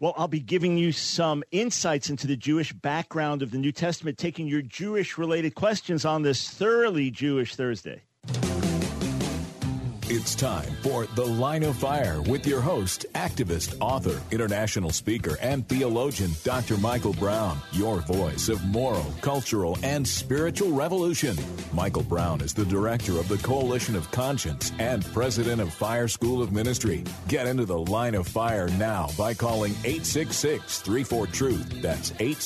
Well, I'll be giving you some insights into the Jewish background of the New Testament, taking your Jewish-related questions on this thoroughly Jewish Thursday. It's time for The Line of Fire with your host, activist, author, international speaker, and theologian, Dr. Michael Brown, your voice of moral, cultural, and spiritual revolution. Michael Brown is the director of the Coalition of Conscience and president of Fire School of Ministry. Get into The Line of Fire now by calling 866-34-TRUTH. That's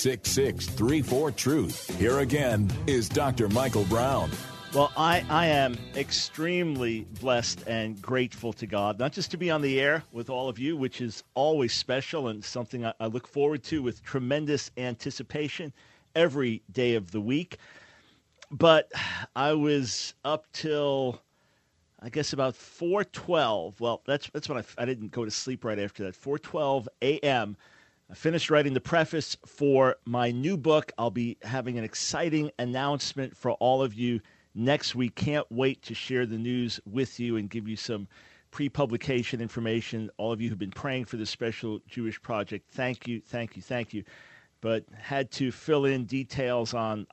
866-34-TRUTH. Here again is Dr. Michael Brown. Well, I am extremely blessed and grateful to God, not just to be on the air with all of you, which is always special and something I look forward to with tremendous anticipation every day of the week, but I was up till, I guess, about 4:12. Well, that's when I didn't go to sleep right after that. 4:12 a.m. I finished writing the preface for my new book. I'll be having an exciting announcement for all of you next week. Can't wait to share the news with you and give you some pre-publication information. All of you who've been praying for this special Jewish project, thank you, thank you, thank you. But had to fill in details on,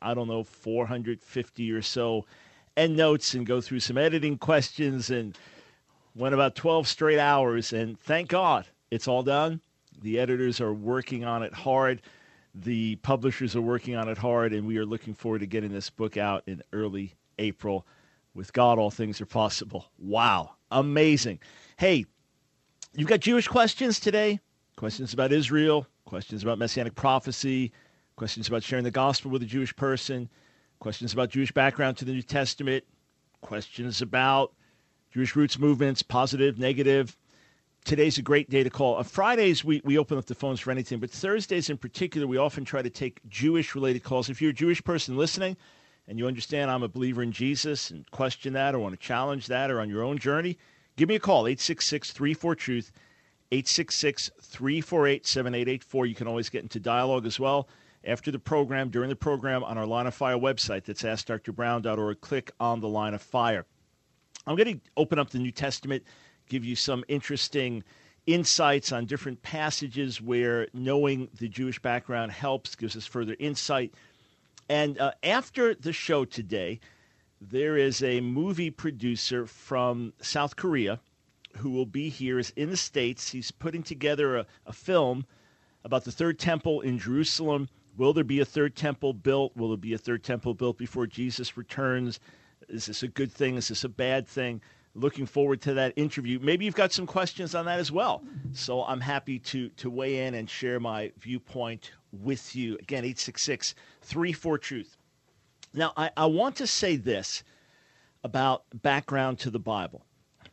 450 or so endnotes and go through some editing questions, and went about 12 straight hours. And thank God it's all done. The editors are working on it hard. The publishers are working on it hard, and we are looking forward to getting this book out in early April. With God, all things are possible. Wow. Amazing. Hey, you've got Jewish questions today? Questions about Israel, questions about Messianic prophecy, questions about sharing the gospel with a Jewish person, questions about Jewish background to the New Testament, questions about Jewish roots movements, positive, negative. Today's a great day to call. On Fridays, we open up the phones for anything, but Thursdays in particular, we often try to take Jewish-related calls. If you're a Jewish person listening, and you understand I'm a believer in Jesus and question that or want to challenge that or on your own journey, give me a call, 866-34-TRUTH, 866-348-7884. You can always get into dialogue as well after the program, during the program, on our Line of Fire website. That's AskDrBrown.org. Click on the Line of Fire. I'm going to open up the New Testament, give you some interesting insights on different passages where knowing the Jewish background helps, gives us further insight. And after the show today, there is a movie producer from South Korea who will be here in the States. He's putting together a film about the Third Temple in Jerusalem. Will there be a Third Temple built? Will there be a Third Temple built before Jesus returns? Is this a good thing? Is this a bad thing? Looking forward to that interview. Maybe you've got some questions on that as well. So I'm happy to weigh in and share my viewpoint with you. Again, 866-34-TRUTH. Now, I want to say this about background to the Bible.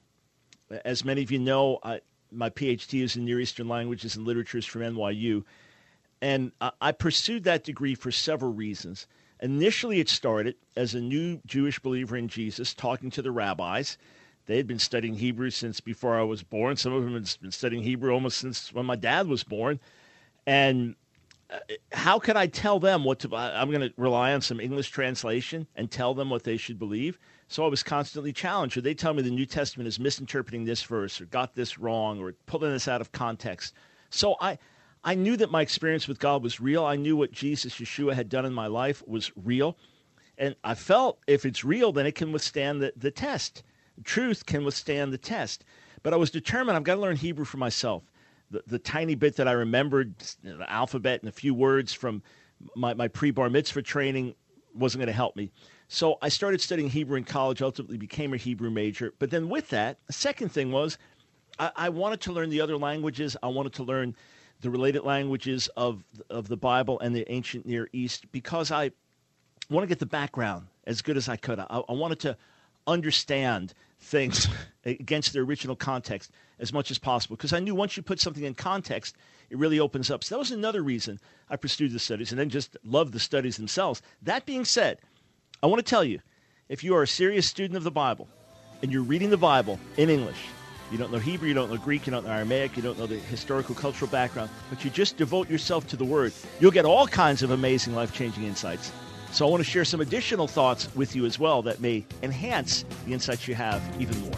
As many of you know, my PhD is in Near Eastern Languages and Literatures from NYU, and I pursued that degree for several reasons. Initially, it started as a new Jewish believer in Jesus, talking to the rabbis. They had been studying Hebrew since before I was born. Some of them had been studying Hebrew almost since when my dad was born. And how could I tell them what to? I'm going to rely on some English translation and tell them what they should believe. So I was constantly challenged. Or they tell me the New Testament is misinterpreting this verse or got this wrong or pulling this out of context. So I knew that my experience with God was real. I knew what Jesus, Yeshua, had done in my life was real. And I felt if it's real, then it can withstand the test. Truth can withstand the test. But I was determined I've got to learn Hebrew for myself. The tiny bit that I remembered, the alphabet and a few words from my pre-bar mitzvah training wasn't going to help me. So I started studying Hebrew in college, ultimately became a Hebrew major. But then with that, the second thing was I wanted to learn the other languages. I wanted to learn the related languages of the Bible and the ancient Near East because I want to get the background as good as I could. I wanted to understand things against their original context as much as possible because I knew once you put something in context, it really opens up. So that was another reason I pursued the studies and then just loved the studies themselves. That being said, I want to tell you, if you are a serious student of the Bible and you're reading the Bible in English, you don't know Hebrew, you don't know Greek, you don't know Aramaic, you don't know the historical, cultural background, but you just devote yourself to the Word, you'll get all kinds of amazing, life-changing insights. So I want to share some additional thoughts with you as well that may enhance the insights you have even more.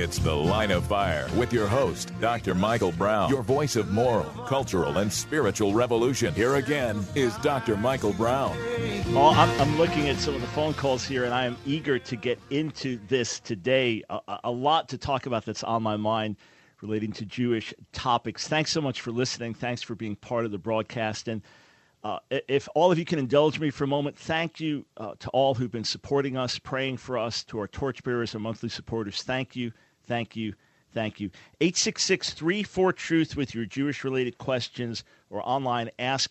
It's The Line of Fire with your host, Dr. Michael Brown, your voice of moral, cultural, and spiritual revolution. Here again is Dr. Michael Brown. Oh, I'm looking at some of the phone calls here, and I am eager to get into this today. A lot to talk about that's on my mind relating to Jewish topics. Thanks so much for listening. Thanks for being part of the broadcast. And if all of you can indulge me for a moment, thank you to all who've been supporting us, praying for us, to our torchbearers and monthly supporters. Thank you, thank you, thank you. 866-34-TRUTH with your Jewish-related questions, or online,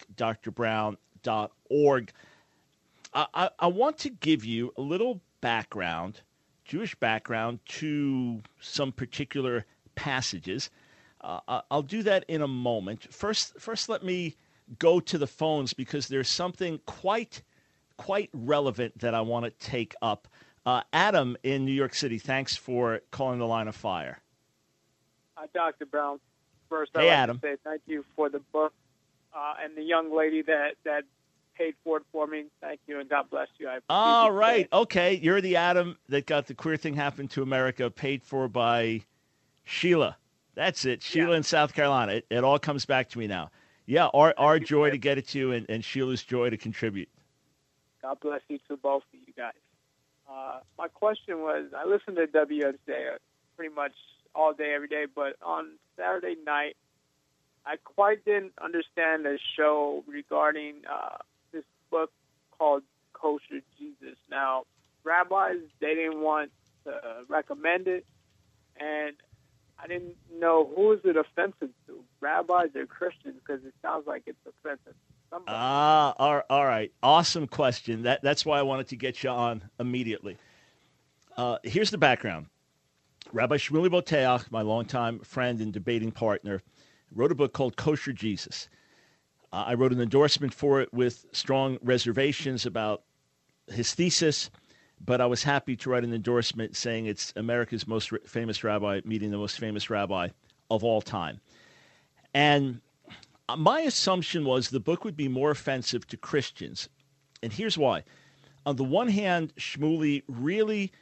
askdrbrown.org. I want to give you a little background, Jewish background, to some particular passages. I'll do that in a moment. First, let me go to the phones, because there's something quite relevant that I want to take up. Adam in New York City, thanks for calling the Line of Fire. Dr. Brown, first hey, I'd like Adam. to say thank you for the book and the young lady that paid for it for me. Thank you, and God bless you. All right, okay. You're the Adam that got The Queer Thing Happened to America paid for by Sheila. That's it, Sheila in South Carolina. It all comes back to me now. Yeah, our joy to get it to you, and Sheila's joy to contribute. God bless you to both of you guys. My question was, I listened to WSJ pretty much all day, every day, but on Saturday night, I quite didn't understand the show regarding this book called Kosher Jesus. Now, rabbis, they didn't want to recommend it, and I didn't know who is it offensive to, rabbis or Christians, because it sounds like it's offensive to somebody. All right. Awesome question. That's why I wanted to get you on immediately. Here's the background. Rabbi Shmuley Boteach, my longtime friend and debating partner, wrote a book called Kosher Jesus. I wrote an endorsement for it with strong reservations about his thesis, but I was happy to write an endorsement saying it's America's most famous rabbi meeting the most famous rabbi of all time. And my assumption was the book would be more offensive to Christians. And here's why. On the one hand, Shmuley really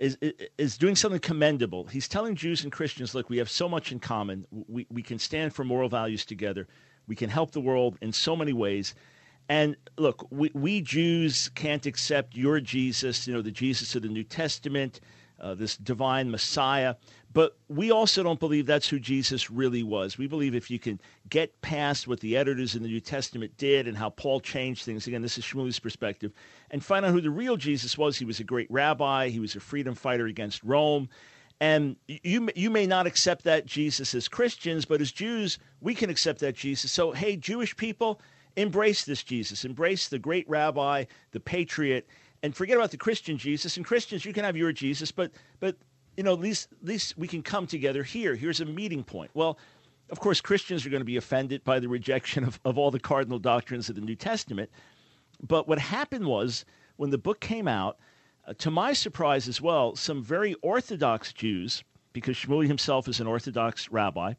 is doing something commendable. He's telling Jews and Christians, look, we have so much in common. We can stand for moral values together. We can help the world in so many ways. And look, we Jews can't accept your Jesus, the Jesus of the New Testament, this divine Messiah. But we also don't believe that's who Jesus really was. We believe if you can get past what the editors in the New Testament did and how Paul changed things, again, this is Shmuley's perspective, and find out who the real Jesus was. He was a great rabbi. He was a freedom fighter against Rome. And you may not accept that Jesus as Christians, but as Jews, we can accept that Jesus. So, hey, Jewish people, embrace this Jesus. Embrace the great rabbi, the patriot, and forget about the Christian Jesus. And Christians, you can have your Jesus, but at least we can come together here. Here's a meeting point. Well, of course, Christians are going to be offended by the rejection of all the cardinal doctrines of the New Testament. But what happened was, when the book came out, to my surprise as well, some very Orthodox Jews, because Shmuley himself is an Orthodox rabbi,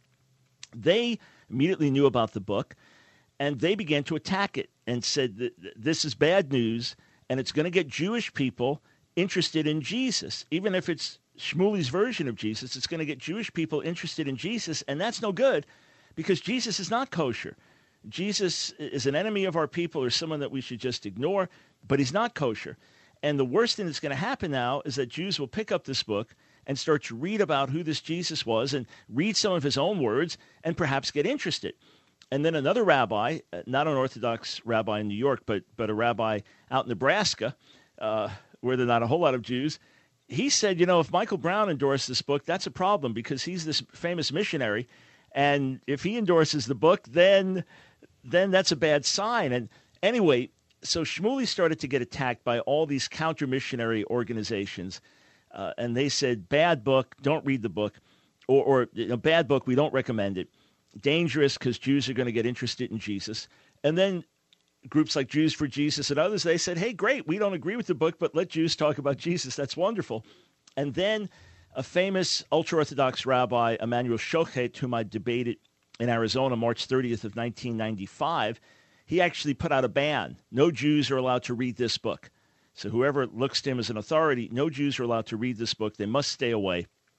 they immediately knew about the book, and they began to attack it and said that this is bad news, and it's going to get Jewish people interested in Jesus. Even if it's Shmuley's version of Jesus, it's going to get Jewish people interested in Jesus, and that's no good, because Jesus is not kosher. Jesus is an enemy of our people, or someone that we should just ignore, but he's not kosher. And the worst thing that's going to happen now is that Jews will pick up this book and start to read about who this Jesus was and read some of his own words and perhaps get interested. And then another rabbi, not an Orthodox rabbi in New York, but a rabbi out in Nebraska, where there are not a whole lot of Jews, he said, if Michael Brown endorsed this book, that's a problem, because he's this famous missionary. And if he endorses the book, then that's a bad sign. And anyway, so Shmuley started to get attacked by all these counter-missionary organizations. And they said, bad book, don't read the book. Or bad book, we don't recommend it. Dangerous, because Jews are going to get interested in Jesus. And then groups like Jews for Jesus and others, they said, hey, great, we don't agree with the book, but let Jews talk about Jesus. That's wonderful. And then a famous ultra-Orthodox rabbi, Emanuel Shochet, whom I debated in Arizona March 30th of 1995, he actually put out a ban. No Jews are allowed to read this book. So whoever looks to him as an authority, no Jews are allowed to read this book. They must stay away.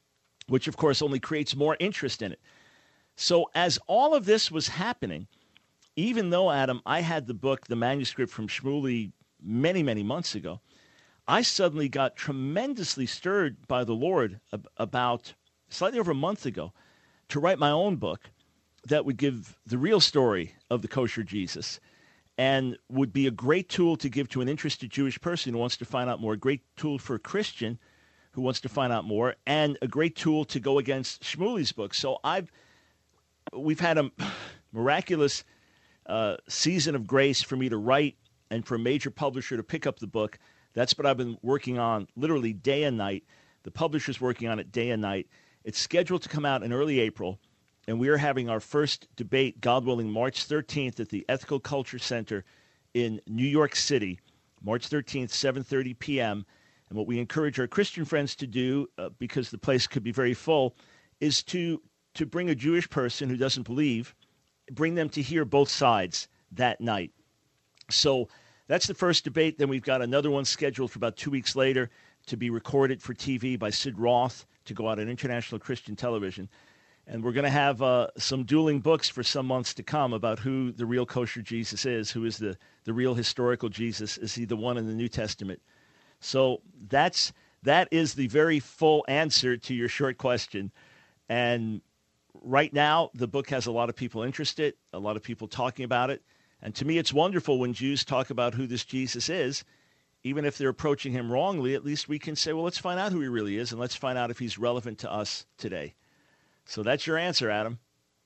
which of course only creates more interest in it. So as all of this was happening, even though, Adam, I had the book, the manuscript from Shmuley many, many months ago, I suddenly got tremendously stirred by the Lord about slightly over a month ago to write my own book that would give the real story of the kosher Jesus and would be a great tool to give to an interested Jewish person who wants to find out more, a great tool for a Christian who wants to find out more, and a great tool to go against Shmuley's book. So we've had a miraculous season of grace for me to write and for a major publisher to pick up the book. That's what I've been working on literally day and night. The publisher's working on it day and night. It's scheduled to come out in early April, and we are having our first debate, God willing, March 13th at the Ethical Culture Center in New York City, March 13th, 7:30 p.m. And what we encourage our Christian friends to do, because the place could be very full, is to bring a Jewish person who doesn't believe, bring them to hear both sides that night. So that's the first debate. Then we've got another one scheduled for about 2 weeks later to be recorded for TV by Sid Roth to go out on international Christian television. And we're going to have some dueling books for some months to come about who the real kosher Jesus is, who is the real historical Jesus. Is he the one in the New Testament? So that is the very full answer to your short question. And right now, the book has a lot of people interested, a lot of people talking about it. And to me, it's wonderful when Jews talk about who this Jesus is. Even if they're approaching him wrongly, at least we can say, well, let's find out who he really is, and let's find out if he's relevant to us today. So that's your answer, Adam.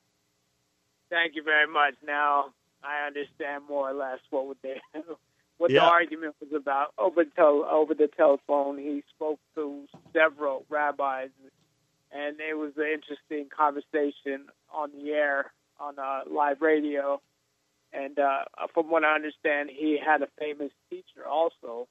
Thank you very much. Now I understand more or less what the argument was about. Over the telephone, he spoke to several rabbis, and it was an interesting conversation on the air, on live radio. And from what I understand, he had a famous teacher also,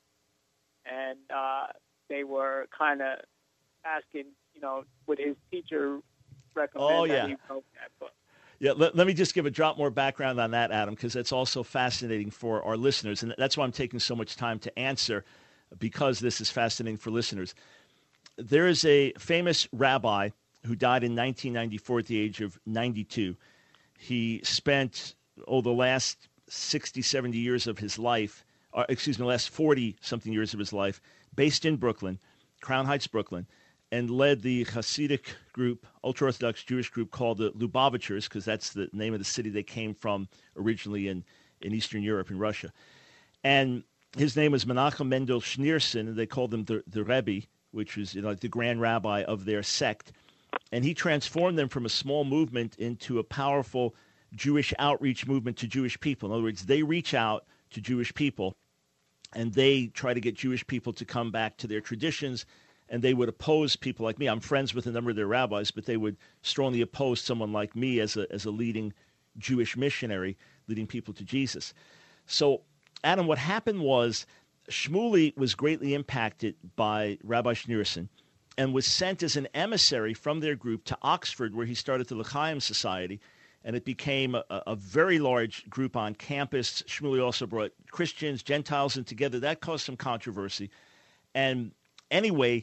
and they were kind of asking, would his teacher recommend that he wrote that book? Yeah, let me just give a drop more background on that, Adam, because that's also fascinating for our listeners, and that's why I'm taking so much time to answer, because this is fascinating for listeners. There is a famous rabbi who died in 1994 at the age of 92. He spent the last 60, 70 years of his life, the last 40-something years of his life, based in Brooklyn, Crown Heights, Brooklyn, and led the Hasidic group, ultra-Orthodox Jewish group called the Lubavitchers, because that's the name of the city they came from originally in Eastern Europe, in Russia. And his name was Menachem Mendel Schneerson, and they called him the Rebbe, which was like the grand rabbi of their sect. And he transformed them from a small movement into a powerful Jewish outreach movement to Jewish people. In other words, they reach out to Jewish people, and they try to get Jewish people to come back to their traditions, and they would oppose people like me. I'm friends with a number of their rabbis, but they would strongly oppose someone like me as a leading Jewish missionary, leading people to Jesus. So, Adam, what happened was Shmuley was greatly impacted by Rabbi Schneerson and was sent as an emissary from their group to Oxford, where he started the L'chaim Society, and it became a very large group on campus. Shmuley also brought Christians, Gentiles in together. That caused some controversy. And anyway,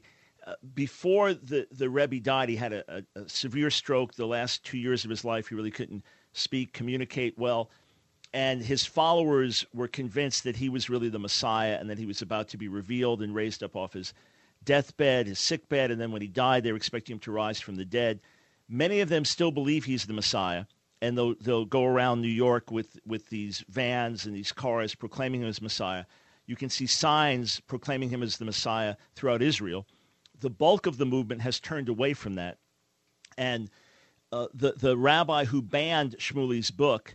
before the Rebbe died, he had a severe stroke. The last 2 years of his life, he really couldn't speak, communicate well. And his followers were convinced that he was really the Messiah and that he was about to be revealed and raised up off his deathbed, his sickbed. And then when he died, they were expecting him to rise from the dead. Many of them still believe he's the Messiah. And they'll go around New York with these vans and these cars proclaiming him as Messiah. You can see signs proclaiming him as the Messiah throughout Israel. The bulk of the movement has turned away from that. And the rabbi who banned Shmuley's book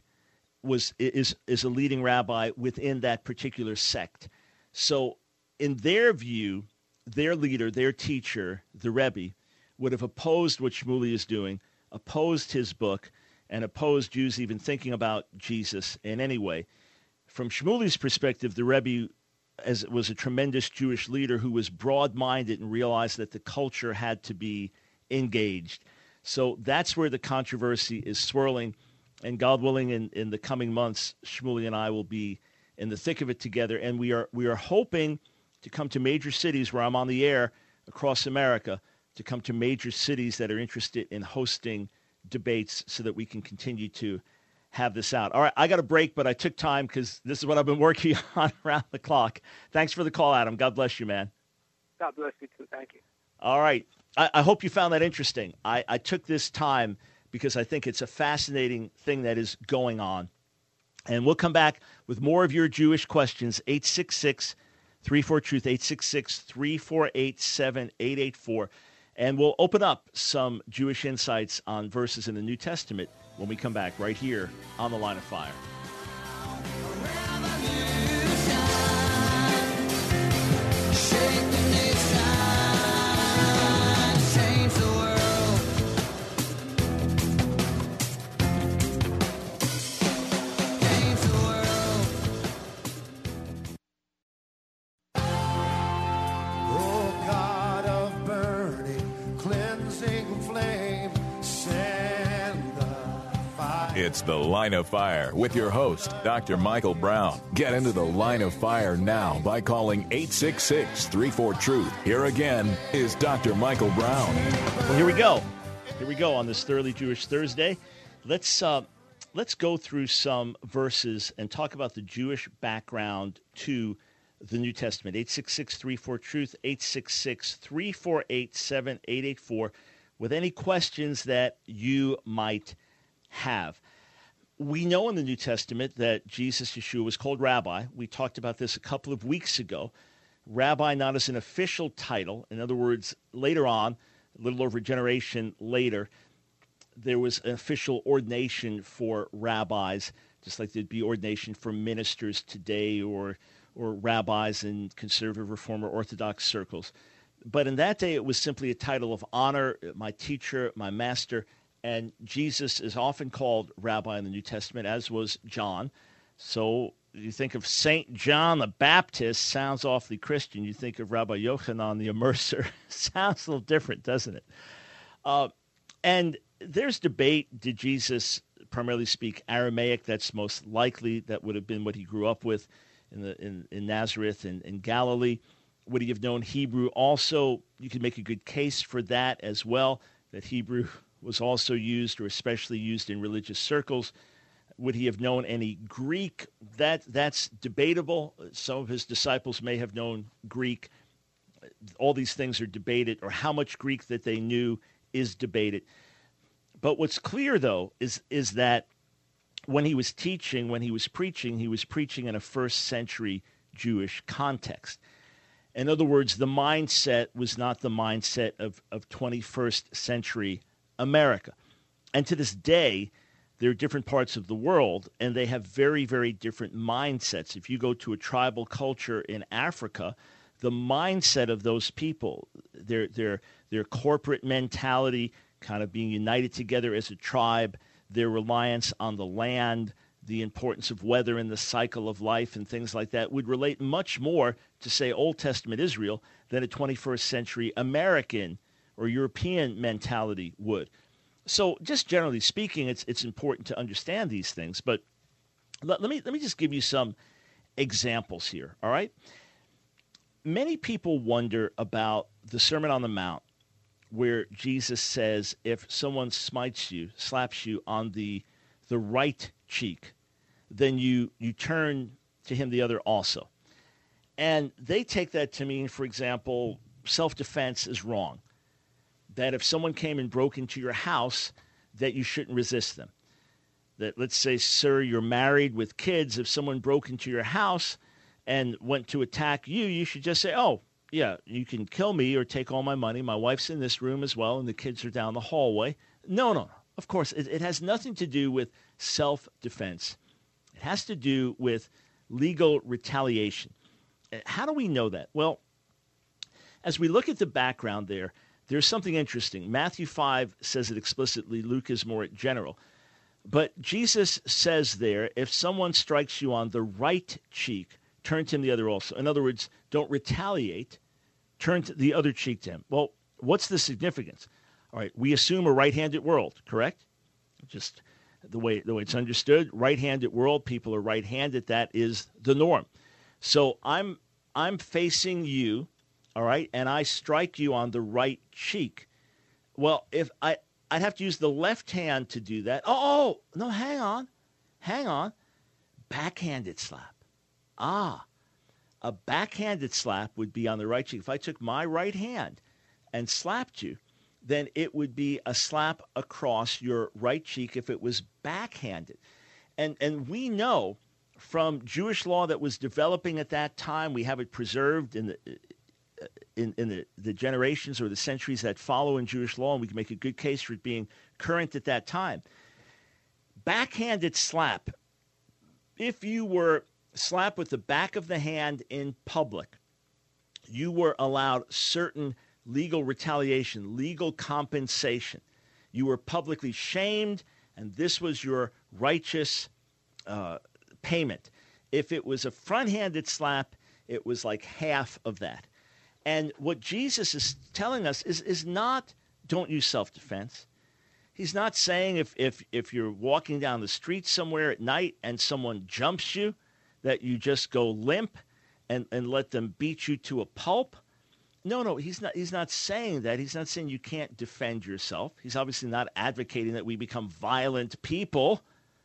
is a leading rabbi within that particular sect. So in their view, their leader, their teacher, the Rebbe, would have opposed what Shmuley is doing, opposed his book, and opposed Jews even thinking about Jesus in any way. From Shmuley's perspective, the Rebbe was a tremendous Jewish leader who was broad-minded and realized that the culture had to be engaged. So that's where the controversy is swirling. And God willing, in the coming months, Shmuley and I will be in the thick of it together. And we are hoping to come to major cities where I'm on the air across America to come to major cities that are interested in hosting debates so that we can continue to have this out. All right, I got a break, but I took time because this is what I've been working on around the clock. Thanks for the call, Adam. God bless you, man. God bless you, too. Thank you. All right. I hope you found that interesting. I took this time because I think it's a fascinating thing that is going on. And we'll come back with more of your Jewish questions, 866-34-TRUTH, 866-348-7884. And we'll open up some Jewish insights on verses in the New Testament when we come back right here on The Line of Fire. It's The Line of Fire with your host, Dr. Michael Brown. Get into The Line of Fire now by calling 866-34-TRUTH. Here again is Dr. Michael Brown. Well, here we go. Here we go on this Thoroughly Jewish Thursday. Let's go through some verses and talk about the Jewish background to the New Testament. 866-34-TRUTH, 866-348-7884 with any questions that you might have. We know in the New Testament that Jesus, Yeshua, was called Rabbi. We talked about this a couple of weeks ago. Rabbi not as an official title. In other words, later on, a little over a generation later, there was an official ordination for rabbis, just like there'd be ordination for ministers today or rabbis in conservative, reform, or Orthodox circles. But in that day, it was simply a title of honor, my teacher, my master. And Jesus is often called Rabbi in the New Testament, as was John. So you think of St. John the Baptist, sounds awfully Christian. You think of Rabbi Yochanan the Immerser, sounds a little different, doesn't it? And there's debate. Did Jesus primarily speak Aramaic? That's most likely. That would have been what he grew up with in Nazareth and in Galilee. Would he have known Hebrew? Also, you could make a good case for that as well, that Hebrew was also used or especially used in religious circles. Would he have known any Greek? That's debatable. Some of his disciples may have known Greek. All these things are debated, or how much Greek that they knew is debated. But what's clear, though, is that when he was teaching, when he was preaching in a first century Jewish context. In other words, the mindset was not the mindset of 21st century America. And to this day, there are different parts of the world, and they have very, very different mindsets. If you go to a tribal culture in Africa, the mindset of those people, their corporate mentality, kind of being united together as a tribe, their reliance on the land, the importance of weather in the cycle of life and things like that, would relate much more to, say, Old Testament Israel than a 21st century American or European mentality would. So just generally speaking, it's important to understand these things. But let me just give you some examples here, all right? Many people wonder about the Sermon on the Mount, where Jesus says if someone slaps you on the right cheek, then you turn to him the other also. And they take that to mean, for example, self-defense is wrong. That if someone came and broke into your house, that you shouldn't resist them. That, let's say, sir, you're married with kids. If someone broke into your house and went to attack you, you should just say, oh, yeah, you can kill me or take all my money. My wife's in this room as well, and the kids are down the hallway. No. Of course, it has nothing to do with self-defense. It has to do with legal retaliation. How do we know that? Well, as we look at the background there's something interesting. Matthew 5 says it explicitly. Luke is more general. But Jesus says there, if someone strikes you on the right cheek, turn to him the other also. In other words, don't retaliate. Turn to the other cheek to him. Well, what's the significance? All right, we assume a right-handed world, correct? Just the way it's understood, right-handed world, people are right-handed. That is the norm. So I'm facing you, all right, and I strike you on the right cheek. Well, if I'd have to use the left hand to do that. Oh, no, hang on. Backhanded slap. A backhanded slap would be on the right cheek. If I took my right hand and slapped you, then it would be a slap across your right cheek if it was backhanded. And we know from Jewish law that was developing at that time, we have it preserved in the generations or the centuries that follow in Jewish law, and we can make a good case for it being current at that time. Backhanded slap, if you were slapped with the back of the hand in public, you were allowed certain legal retaliation, legal compensation. You were publicly shamed, and this was your righteous payment. If it was a front-handed slap, it was like half of that. And what Jesus is telling us is not, don't use self-defense. He's not saying if you're walking down the street somewhere at night and someone jumps you, that you just go limp and let them beat you to a pulp. No, he's not saying that. He's not saying you can't defend yourself. He's obviously not advocating that we become violent people.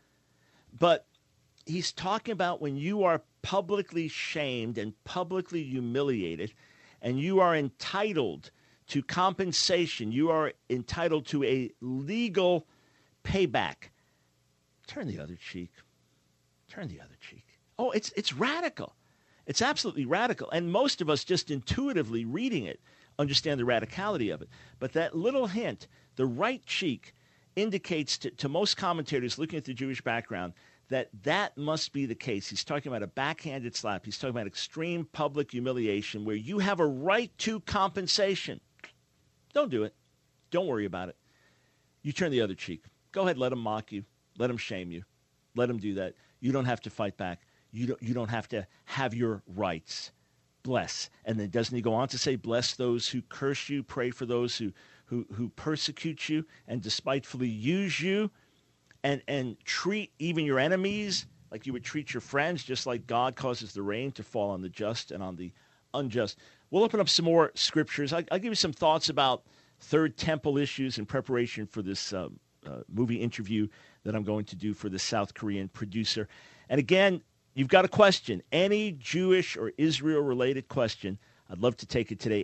But he's talking about when you are publicly shamed and publicly humiliated, and you are entitled to compensation, you are entitled to a legal payback. Turn the other cheek. Turn the other cheek. Oh, it's radical. It's absolutely radical. And most of us just intuitively reading it understand the radicality of it. But that little hint, the right cheek, indicates to most commentators looking at the Jewish background that must be the case. He's talking about a backhanded slap. He's talking about extreme public humiliation where you have a right to compensation. Don't do it. Don't worry about it. You turn the other cheek. Go ahead, let them mock you. Let them shame you. Let them do that. You don't have to fight back. You don't have to have your rights. Bless. And then doesn't he go on to say, bless those who curse you, pray for those who persecute you and despitefully use you, and treat even your enemies like you would treat your friends, just like God causes the rain to fall on the just and on the unjust. We'll open up some more scriptures. I'll give you some thoughts about Third Temple issues in preparation for this movie interview that I'm going to do for the South Korean producer. And again, you've got a question, any Jewish or Israel-related question, I'd love to take it today,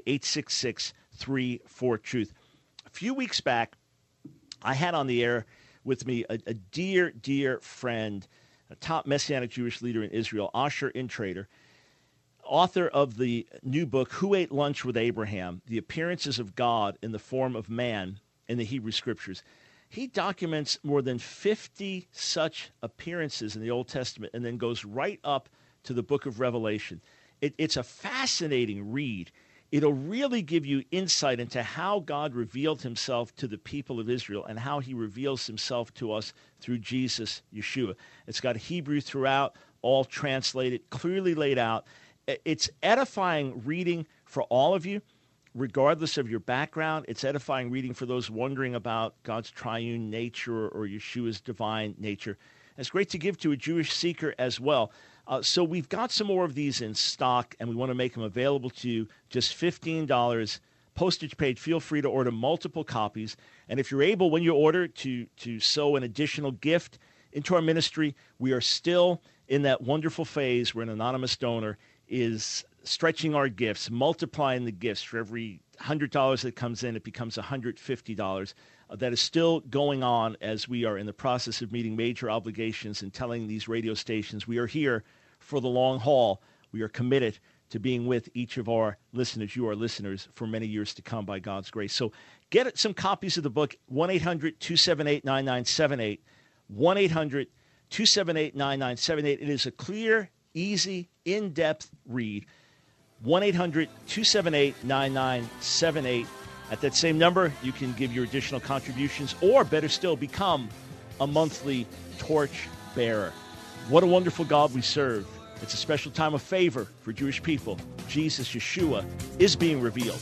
866-34-TRUTH. A few weeks back, I had on the air with me a dear, dear friend, a top Messianic Jewish leader in Israel, Asher Intrater, author of the new book, Who Ate Lunch with Abraham? The Appearances of God in the Form of Man in the Hebrew Scriptures. He documents more than 50 such appearances in the Old Testament and then goes right up to the book of Revelation. It's a fascinating read. It'll really give you insight into how God revealed himself to the people of Israel and how he reveals himself to us through Jesus, Yeshua. It's got Hebrew throughout, all translated, clearly laid out. It's edifying reading for all of you, regardless of your background. It's edifying reading for those wondering about God's triune nature or Yeshua's divine nature. It's great to give to a Jewish seeker as well. So we've got some more of these in stock, and we want to make them available to you. Just $15, postage paid. Feel free to order multiple copies. And if you're able, when you order, to sow an additional gift into our ministry, we are still in that wonderful phase where an anonymous donor is stretching our gifts, multiplying the gifts. For every $100 that comes in, it becomes $150. That is still going on as we are in the process of meeting major obligations and telling these radio stations we are here for the long haul. We are committed to being with each of our listeners, you are listeners, for many years to come by God's grace. So get some copies of the book, 1-800-278-9978, 1-800-278-9978. It is a clear, easy, in-depth read. 1-800-278-9978. At that same number, you can give your additional contributions, or better still, become a monthly torch bearer. What a wonderful God we serve. It's a special time of favor for Jewish people. Jesus, Yeshua, is being revealed.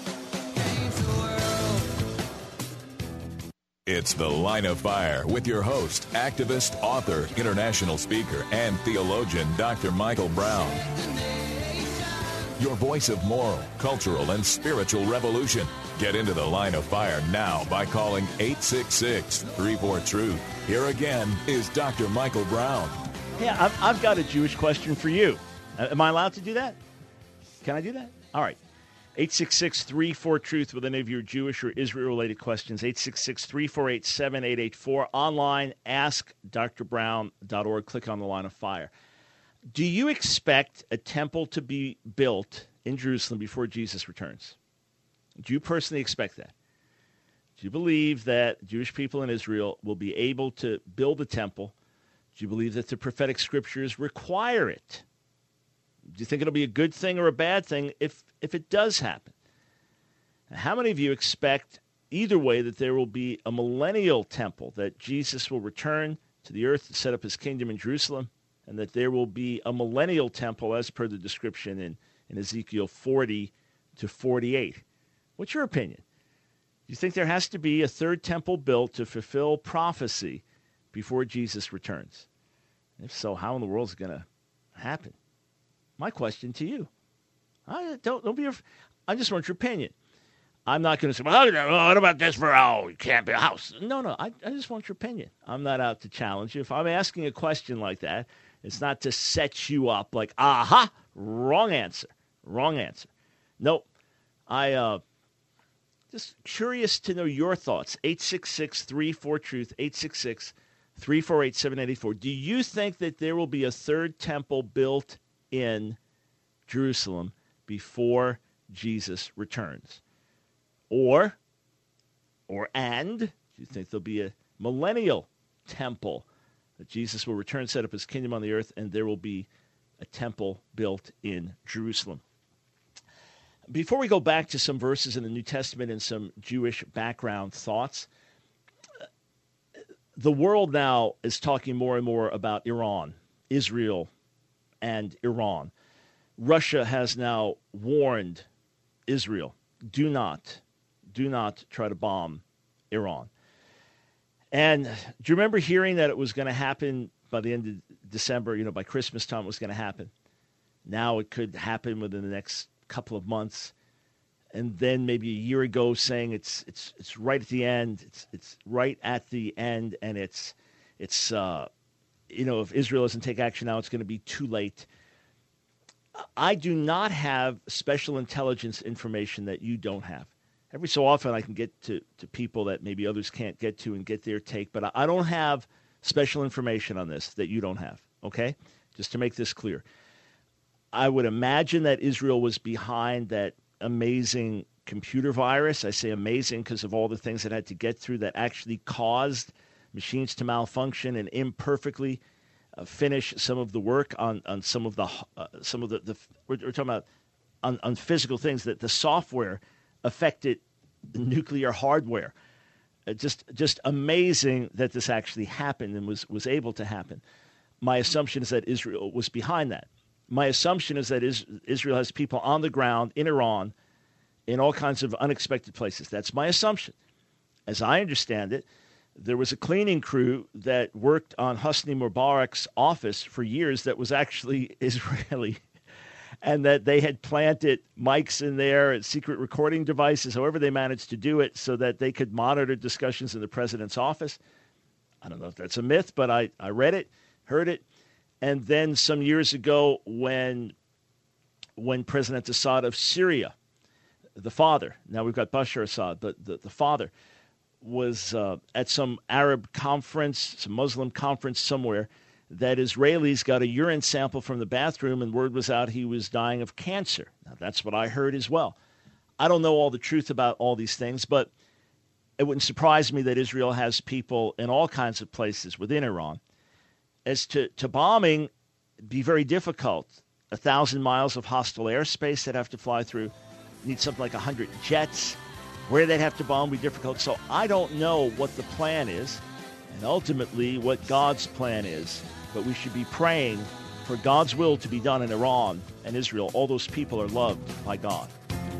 It's The Line of Fire with your host, activist, author, international speaker, and theologian, Dr. Michael Brown. your voice of moral, cultural, and spiritual revolution. Get into the Line of Fire now by calling 866-34-TRUTH. Here again is Dr. Michael Brown. Yeah, I've got a Jewish question for you. Am I allowed to do that? Can I do that? All right. 866-34-TRUTH with any of your Jewish or Israel-related questions. 866-348-7884. Online, askdrbrown.org. Click on the Line of Fire. Do you expect a temple to be built in Jerusalem before Jesus returns? Do you personally expect that? Do you believe that Jewish people in Israel will be able to build a temple? Do you believe that the prophetic scriptures require it? Do you think it'll be a good thing or a bad thing if it does happen? Now, how many of you expect either way that there will be a millennial temple, that Jesus will return to the earth to set up his kingdom in Jerusalem, and that there will be a millennial temple as per the description in Ezekiel 40 to 48? What's your opinion? Do you think there has to be a third temple built to fulfill prophecy before Jesus returns? If so, how in the world is it going to happen? My question to you. Don't be. I just want your opinion. I'm not going to say, well, what about this for it can't be a house? No. I just want your opinion. I'm not out to challenge you. If I'm asking a question like that, it's not to set you up like, aha, wrong answer. Nope. I just curious to know your thoughts. 866-34-TRUTH, 866-348-7884. Do you think that there will be a third temple built in Jerusalem before Jesus returns? Do you think there'll be a millennial temple that Jesus will return, set up his kingdom on the earth, and there will be a temple built in Jerusalem? Before we go back to some verses in the New Testament and some Jewish background thoughts, the world now is talking more and more about Iran, Israel, and Iran. Russia has now warned Israel, do not try to bomb Iran. And do you remember hearing that it was going to happen by the end of December, by Christmas time it was going to happen? Now it could happen within the next couple of months. And then maybe a year ago saying it's right at the end. It's right at the end, and it's if Israel doesn't take action now, it's going to be too late. I do not have special intelligence information that you don't have. Every so often I can get to people that maybe others can't get to and get their take, but I don't have special information on this that you don't have, okay? Just to make this clear. I would imagine that Israel was behind that amazing computer virus. I say amazing because of all the things it had to get through that actually caused machines to malfunction and imperfectly finish some of the work on some of the we're talking about on physical things, that the software affected the nuclear hardware. Just amazing that this actually happened and was able to happen. My assumption is that Israel was behind that. My assumption is that Israel has people on the ground in Iran in all kinds of unexpected places. That's my assumption. As I understand it, there was a cleaning crew that worked on Hosni Mubarak's office for years that was actually Israeli, and that they had planted mics in there and secret recording devices, however they managed to do it, so that they could monitor discussions in the president's office. I don't know if that's a myth, but I read it, heard it. And then some years ago when President Assad of Syria, the father, now we've got Bashar Assad, but the father, was at some Arab conference, some Muslim conference somewhere, that Israelis got a urine sample from the bathroom and word was out he was dying of cancer. Now, that's what I heard as well. I don't know all the truth about all these things, but it wouldn't surprise me that Israel has people in all kinds of places within Iran. As to bombing, be very difficult. 1,000 miles of hostile airspace they'd have to fly through. Need something like 100 jets. Where they'd have to bomb would be difficult. So I don't know what the plan is and ultimately what God's plan is. But we should be praying for God's will to be done in Iran and Israel. All those people are loved by God.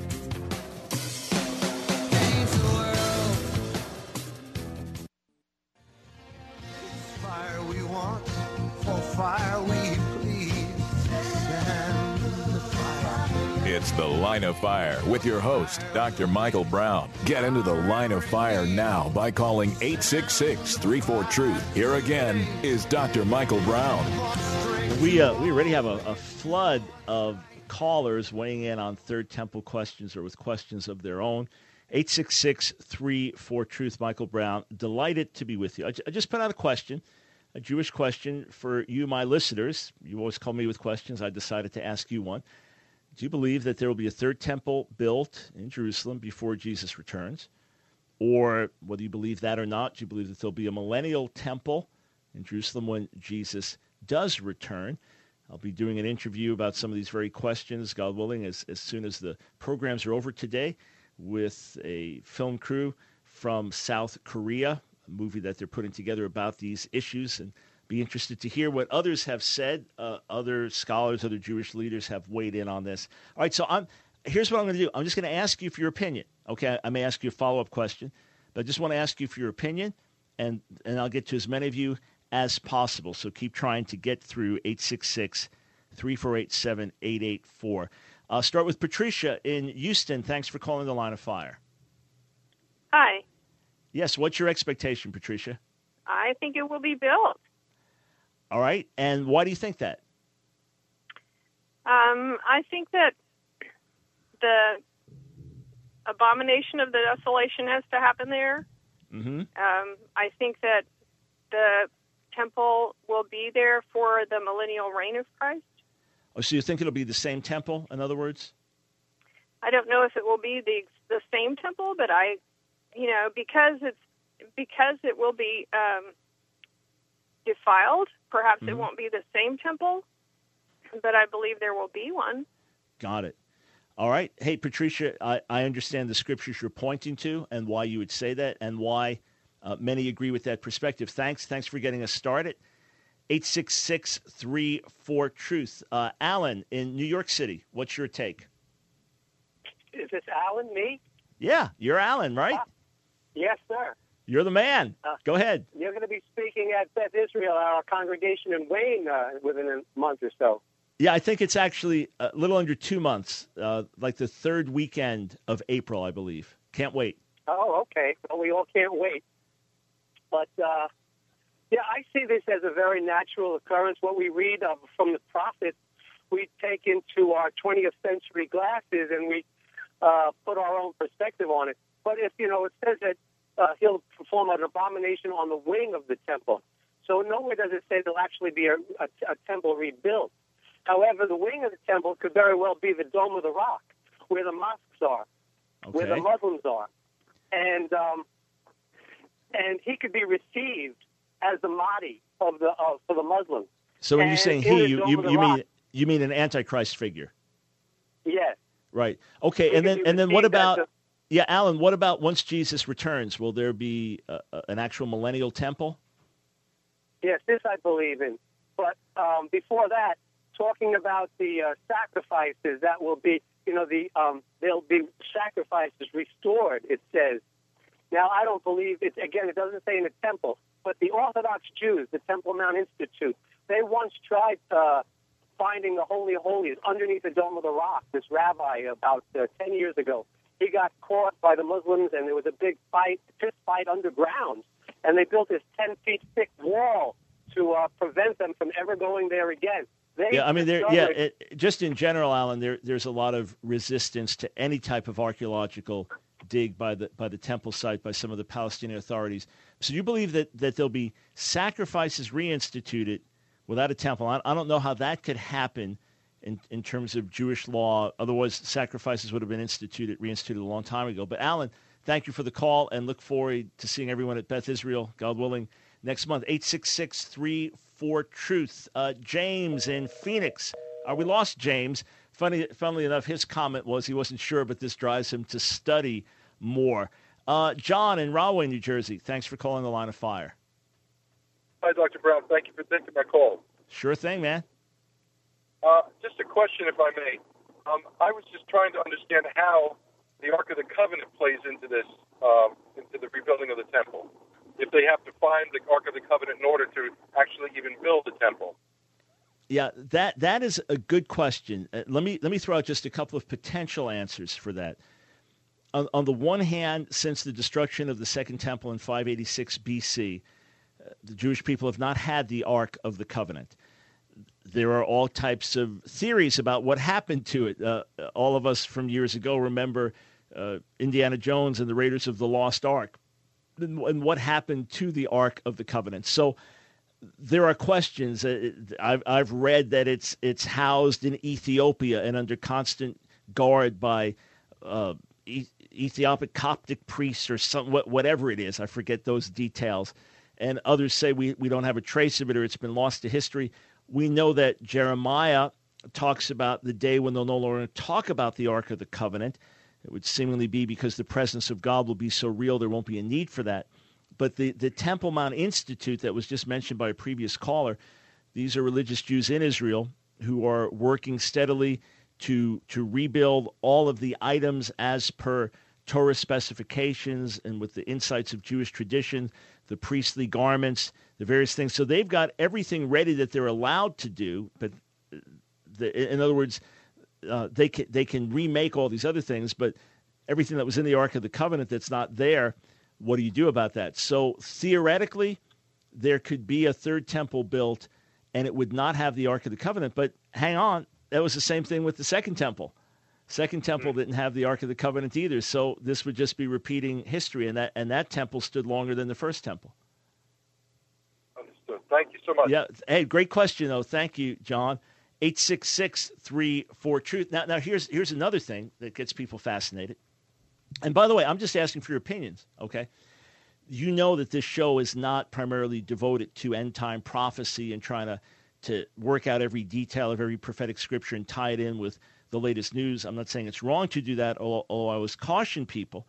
Fire we want, for fire we plead. Send the fire. It's The Line of Fire with your host, Dr. Michael Brown. Get into the Line of Fire now by calling 866-34-TRUTH. Here again is Dr. Michael Brown. We already have a flood of callers weighing in on Third Temple questions or with questions of their own. 866-34-TRUTH, Michael Brown. Delighted to be with you. I just put out a question, a Jewish question for you, my listeners. You always call me with questions. I decided to ask you one. Do you believe that there will be a third temple built in Jerusalem before Jesus returns? Or whether you believe that or not, do you believe that there'll be a millennial temple in Jerusalem when Jesus does return? I'll be doing an interview about some of these very questions, God willing, as soon as the programs are over today with a film crew from South Korea, a movie that they're putting together about these issues, and be interested to hear what others have said. Other scholars, other Jewish leaders have weighed in on this. All right, so here's what I'm going to do. I'm just going to ask you for your opinion. Okay, I may ask you a follow-up question, but I just want to ask you for your opinion, and I'll get to as many of you as possible. So keep trying to get through 866-348-7884. I'll start with Patricia in Houston. Thanks for calling the Line of Fire. Hi. Yes, what's your expectation, Patricia? I think it will be built. All right, and why do you think that? I think that the abomination of the desolation has to happen there. Mm-hmm. I think that the temple will be there for the millennial reign of Christ. Oh, so you think it'll be the same temple, in other words? I don't know if it will be the same temple, but because it will be defiled, perhaps it won't be the same temple, but I believe there will be one. Got it. All right. Hey, Patricia, I understand the scriptures you're pointing to and why you would say that and why many agree with that perspective. Thanks for getting us started. 866-34-TRUTH. Alan in New York City, what's your take? Is this Alan, me? Yeah, you're Alan, right? Yes, sir. You're the man. Go ahead. You're going to be speaking at Beth Israel, our congregation in Wayne, within a month or so. Yeah, I think it's actually a little under 2 months, like the third weekend of April, I believe. Can't wait. Oh, okay. Well, we all can't wait. But, I see this as a very natural occurrence. What we read from the prophets, we take into our 20th century glasses and we put our own perspective on it. But if, it says that he'll perform an abomination on the wing of the temple. So nowhere does it say there'll actually be a temple rebuilt. However, the wing of the temple could very well be the Dome of the Rock, where the mosques are, where the Muslims are. And he could be received as the Mahdi for the Muslims. So when you're saying you mean an Antichrist figure? Yes. Right. Okay. And then what about? Yeah, Alan, what about once Jesus returns? Will there be an actual millennial temple? Yes, this I believe in. But before that, talking about the sacrifices, that will be, there'll be sacrifices restored, it says. Now, I don't believe it. Again, it doesn't say in the temple. But the Orthodox Jews, the Temple Mount Institute, they once tried finding the Holy of Holies underneath the Dome of the Rock, this rabbi, about 10 years ago. He got caught by the Muslims, and there was a big fist fight underground. And they built this 10 feet thick wall to prevent them from ever going there again. Just in general, Alan, there's a lot of resistance to any type of archaeological dig by the temple site by some of the Palestinian authorities. So you believe that there'll be sacrifices reinstituted without a temple? I don't know how that could happen in terms of Jewish law. Otherwise, sacrifices would have been reinstituted a long time ago. But Alan, thank you for the call and look forward to seeing everyone at Beth Israel, God willing, next month. 866-34-TRUTH. James in Phoenix. We lost James. Funnily enough, his comment was he wasn't sure, but this drives him to study more. John in Rahway, New Jersey. Thanks for calling the Line of Fire. Hi, Dr. Brown. Thank you for taking my call. Sure thing, man. Just a question, if I may. I was just trying to understand how the Ark of the Covenant plays into this, into the rebuilding of the temple. If they have to find the Ark of the Covenant in order to actually even build the temple. Yeah, that is a good question. Let me throw out just a couple of potential answers for that. On the one hand, since the destruction of the Second Temple in 586 BC, the Jewish people have not had the Ark of the Covenant. There are all types of theories about what happened to it. All of us from years ago remember Indiana Jones and the Raiders of the Lost Ark, and what happened to the Ark of the Covenant. So there are questions. I've read that it's housed in Ethiopia and under constant guard by Ethiopic Coptic priests or whatever it is. I forget those details. And others say we don't have a trace of it or it's been lost to history. We know that Jeremiah talks about the day when they'll no longer talk about the Ark of the Covenant. It would seemingly be because the presence of God will be so real there won't be a need for that. But the Temple Mount Institute that was just mentioned by a previous caller, these are religious Jews in Israel who are working steadily to rebuild all of the items as per Torah specifications and with the insights of Jewish tradition, the priestly garments, the various things. So they've got everything ready that they're allowed to do. But in other words, they can remake all these other things, but everything that was in the Ark of the Covenant that's not there, what do you do about that? So theoretically, there could be a third temple built, and it would not have the Ark of the Covenant. But hang on, that was the same thing with the Second Temple. Second Temple didn't have the Ark of the Covenant either, so this would just be repeating history, and that temple stood longer than the first temple. Understood. Thank you so much. Yeah. Hey, great question, though. Thank you, John. 866-34-TRUTH. Now here's another thing that gets people fascinated. And by the way, I'm just asking for your opinions, okay? You know that this show is not primarily devoted to end-time prophecy and trying to work out every detail of every prophetic scripture and tie it in with the latest news. I'm not saying it's wrong to do that, although I was caution people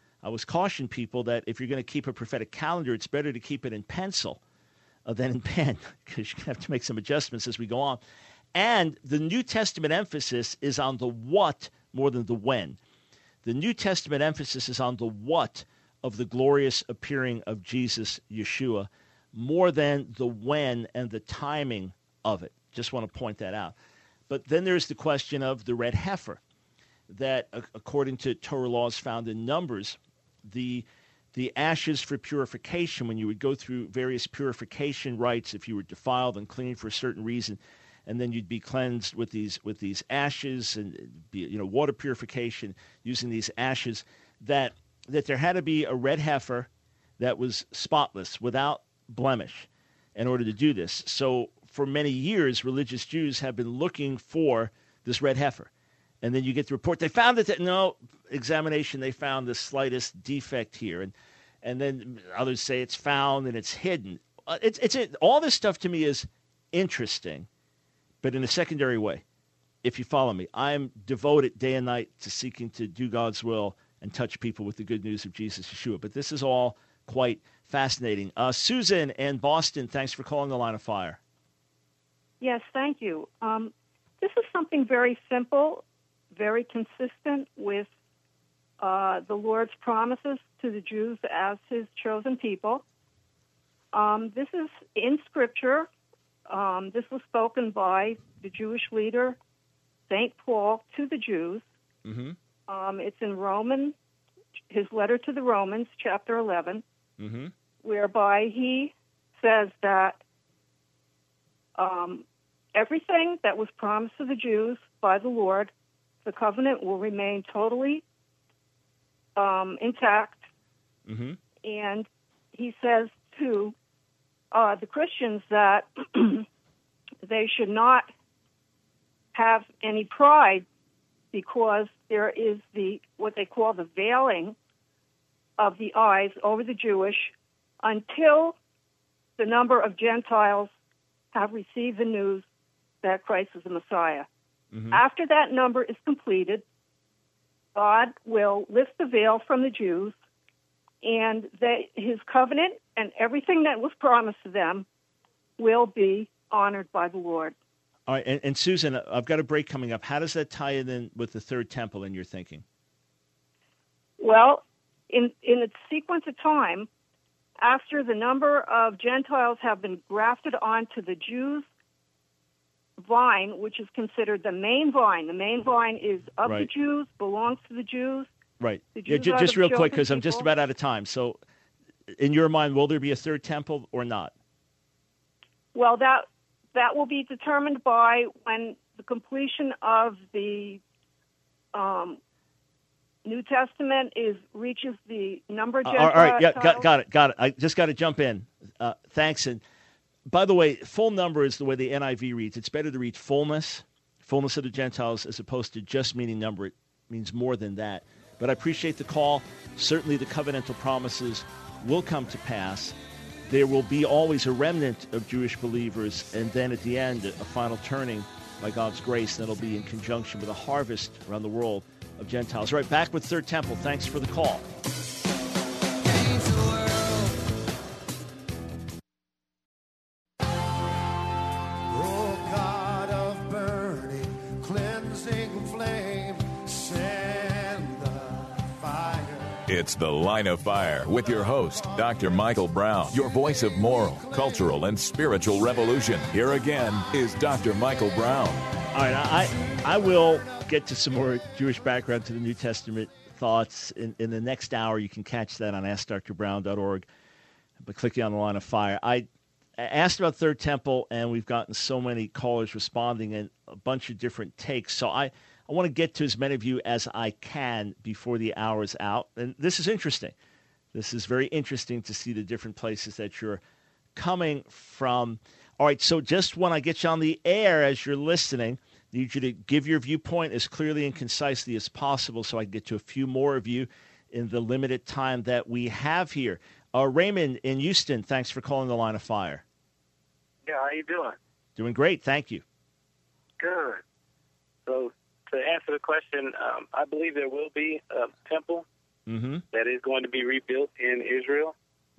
that if you're going to keep a prophetic calendar, it's better to keep it in pencil than in pen, because you're going to have to make some adjustments as we go on. And the New Testament emphasis is on the what more than the when. The New Testament emphasis is on the what of the glorious appearing of Jesus, Yeshua, more than the when and the timing of it. Just want to point that out. But then there's the question of the red heifer, that according to Torah laws found in Numbers, the ashes for purification, when you would go through various purification rites, if you were defiled and clean for a certain reason, and then you'd be cleansed with these ashes and water purification using these ashes, that there had to be a red heifer that was spotless, without blemish, in order to do this. So for many years, religious Jews have been looking for this red heifer. And then you get the report, they found it, examination, they found the slightest defect here. And then others say it's found and it's hidden. All this stuff to me is interesting, but in a secondary way, if you follow me. I'm devoted day and night to seeking to do God's will and touch people with the good news of Jesus Yeshua. But this is all quite fascinating. Susan in Boston, thanks for calling the Line of Fire. Yes, thank you. This is something very simple, very consistent with the Lord's promises to the Jews as his chosen people. This is in Scripture. This was spoken by the Jewish leader, St. Paul, to the Jews. Mm-hmm. It's in Romans, his letter to the Romans, chapter 11, mm-hmm. whereby he says that everything that was promised to the Jews by the Lord, the covenant will remain totally intact. Mm-hmm. And he says to the Christians that they should not have any pride, because there is what they call the veiling of the eyes over the Jewish until the number of Gentiles have received the news that Christ is the Messiah. Mm-hmm. After that number is completed, God will lift the veil from the Jews, and his covenant and everything that was promised to them will be honored by the Lord. All right, and Susan, I've got a break coming up. How does that tie in with the third temple in your thinking? Well, in its sequence of time, after the number of Gentiles have been grafted onto the Jews, vine, which is considered the main vine. The main vine is of the Right. Jews, belongs to the Jews. Right. The Yeah, Jews are just the real quick, chosen because I'm just people. about out of time. So, in your mind, will there be a third temple or not? Well, that will be determined by when the completion of the New Testament reaches the number of Gentile All right. Yeah, titles. got it. I just got to jump in. Thanks. And by the way, full number is the way the NIV reads. It's better to read fullness of the Gentiles, as opposed to just meaning number. It means more than that. But I appreciate the call. Certainly the covenantal promises will come to pass. There will be always a remnant of Jewish believers, and then at the end, a final turning by God's grace. That'll be in conjunction with a harvest around the world of Gentiles. All right, back with Third Temple. Thanks for the call. Oh, God of burning, cleansing flame, send the fire. It's The Line of Fire with your host, Dr. Michael Brown, your voice of moral, cultural, and spiritual revolution. Here again is Dr. Michael Brown. All right, I will get to some more Jewish background to the New Testament thoughts in the next hour. You can catch that on AskDrBrown.org by clicking on the Line of Fire. I asked about Third Temple, and we've gotten so many callers responding and a bunch of different takes. So I want to get to as many of you as I can before the hour is out. And this is interesting. This is very interesting to see the different places that you're coming from. All right, so just when I get you on the air as you're listening, I need you to give your viewpoint as clearly and concisely as possible so I can get to a few more of you in the limited time that we have here. Raymond in Houston, thanks for calling the Line of Fire. Yeah, how you doing? Doing great, thank you. Good. So to answer the question, I believe there will be a temple that is going to be rebuilt in Israel.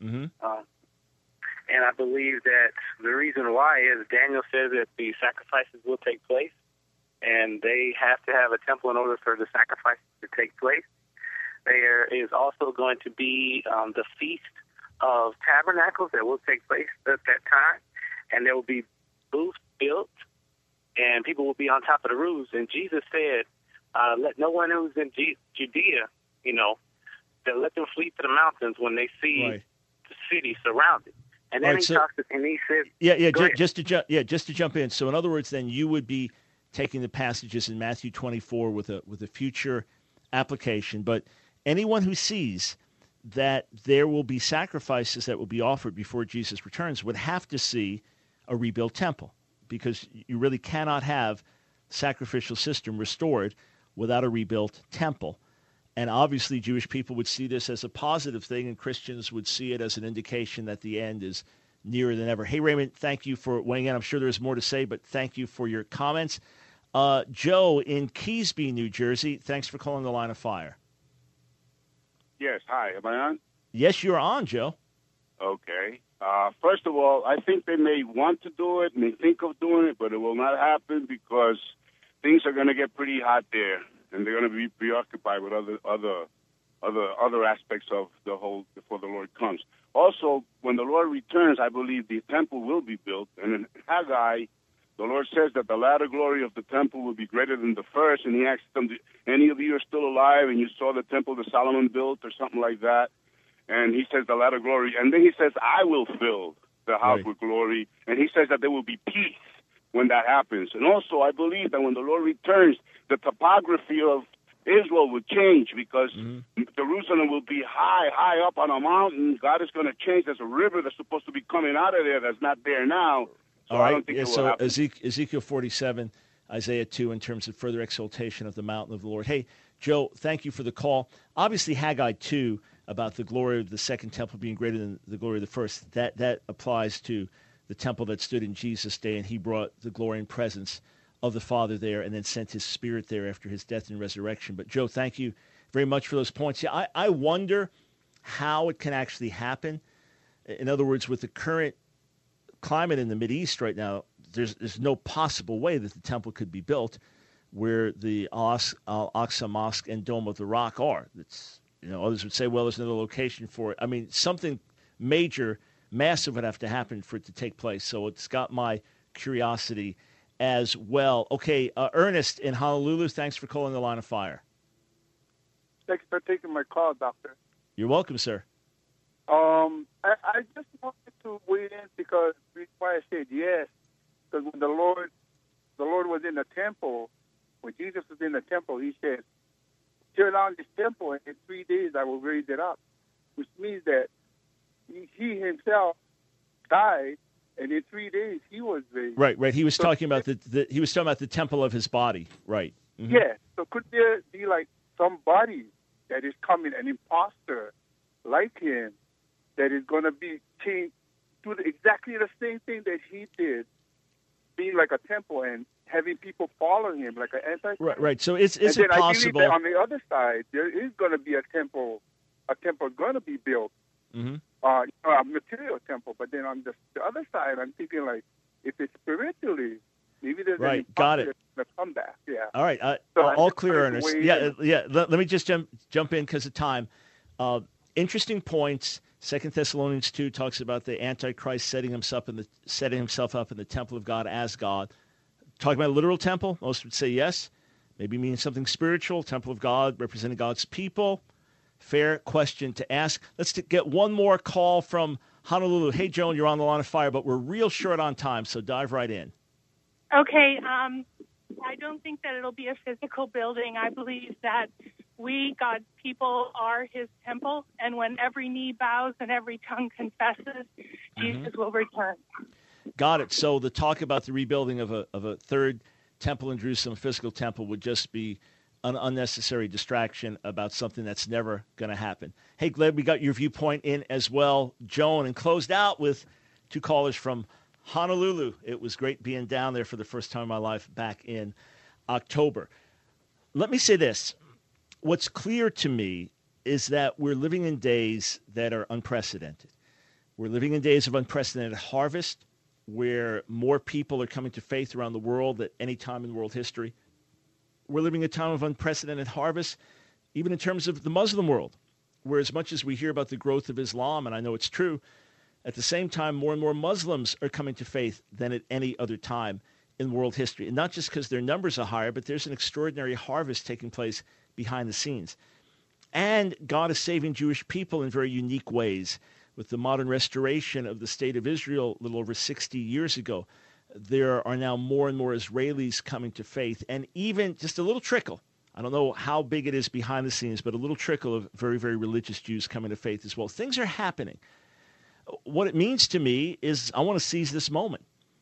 And I believe that the reason why is Daniel says that the sacrifices will take place, and they have to have a temple in order for the sacrifices to take place. There is also going to be the Feast of Tabernacles that will take place at that time, and there will be booths built, and people will be on top of the roofs. And Jesus said, let no one who's in Judea, that let them flee to the mountains when they see the city surrounded. And then he talks, and he said, just to jump in. So in other words, then you would be taking the passages in Matthew 24 with a future application. But anyone who sees that there will be sacrifices that will be offered before Jesus returns would have to see a rebuilt temple, because you really cannot have sacrificial system restored without a rebuilt temple. And obviously, Jewish people would see this as a positive thing, and Christians would see it as an indication that the end is nearer than ever. Hey, Raymond, thank you for weighing in. I'm sure there's more to say, but thank you for your comments. Joe in Keysby, New Jersey, thanks for calling the Line of Fire. Yes, hi. Am I on? Yes, you're on, Joe. Okay. First of all, I think they may want to do it, may think of doing it, but it will not happen because things are going to get pretty hot there. And they're going to be preoccupied with other aspects of the whole before the Lord comes. Also, when the Lord returns, I believe the temple will be built. And in Haggai, the Lord says that the latter glory of the temple will be greater than the first. And he asks them, any of you are still alive and you saw the temple that Solomon built or something like that? And he says the latter glory. And then he says, I will fill the house with glory. And he says that there will be peace when that happens. And also, I believe that when the Lord returns, the topography of Israel will change because Jerusalem will be high up on a mountain. God is going to change. There's a river that's supposed to be coming out of there that's not there now. So I don't think it will happen. Ezekiel 47, Isaiah 2, in terms of further exaltation of the mountain of the Lord. Hey, Joe, thank you for the call. Obviously, Haggai 2, about the glory of the second temple being greater than the glory of the first, that applies to the temple that stood in Jesus' day, and he brought the glory and presence of the Father there and then sent his Spirit there after his death and resurrection. But, Joe, thank you very much for those points. Yeah, I wonder how it can actually happen. In other words, with the current climate in the Mideast right now, there's no possible way that the temple could be built where the Al-Aqsa Mosque and Dome of the Rock are. It's, others would say, well, there's another location for it. I mean, something massive would have to happen for it to take place. So it's got my curiosity as well. Okay, Ernest in Honolulu, thanks for calling the Line of Fire. Thanks for taking my call, Doctor. You're welcome, sir. I just wanted to weigh in because why I said yes, because when the Lord was in the temple, when Jesus was in the temple, he said, tear down this temple, and in 3 days I will raise it up, which means that he himself died, and in 3 days he was raised. Right. He was talking about the temple of his body. Right. Mm-hmm. Yeah. So could there be like somebody that is coming, an imposter like him, that is going to be changed, do exactly the same thing that he did, being like a temple and having people follow him like an antichrist? Right. So is it possible? possible? I believe that on the other side, there is going to be a temple going to be built, mm-hmm. A material temple. But then on the other side, I'm thinking like, if it's spiritually, maybe there's an imposter that's going to come back. Yeah. All right. So all clear, Ernest. Yeah. Let me just jump in because of time. Interesting points. 2 Thessalonians 2 talks about the Antichrist setting himself up in the temple of God as God. Talking about a literal temple, most would say yes. Maybe meaning something spiritual, temple of God representing God's people. Fair question to ask. Let's get one more call from Honolulu. Hey, Joan, you're on the Line of Fire, but we're real short on time, so dive right in. Okay. I don't think that it'll be a physical building. I believe that we, God's people, are his temple, and when every knee bows and every tongue confesses, Jesus will return. Got it. So the talk about the rebuilding of a third temple in Jerusalem, physical temple, would just be an unnecessary distraction about something that's never going to happen. Hey, glad we got your viewpoint in as well, Joan, and closed out with two callers from Honolulu. It was great being down there for the first time in my life back in October. Let me say this. What's clear to me is that we're living in days that are unprecedented. We're living in days of unprecedented harvest, where more people are coming to faith around the world than any time in world history. We're living a time of unprecedented harvest, even in terms of the Muslim world, where as much as we hear about the growth of Islam, and I know it's true, at the same time, more and more Muslims are coming to faith than at any other time in world history. And not just because their numbers are higher, but there's an extraordinary harvest taking place behind the scenes. And God is saving Jewish people in very unique ways. With the modern restoration of the state of Israel a little over 60 years ago, there are now more and more Israelis coming to faith. And even just a little trickle, I don't know how big it is behind the scenes, but a little trickle of very, very religious Jews coming to faith as well. Things are happening. What it means to me is I want to seize this moment.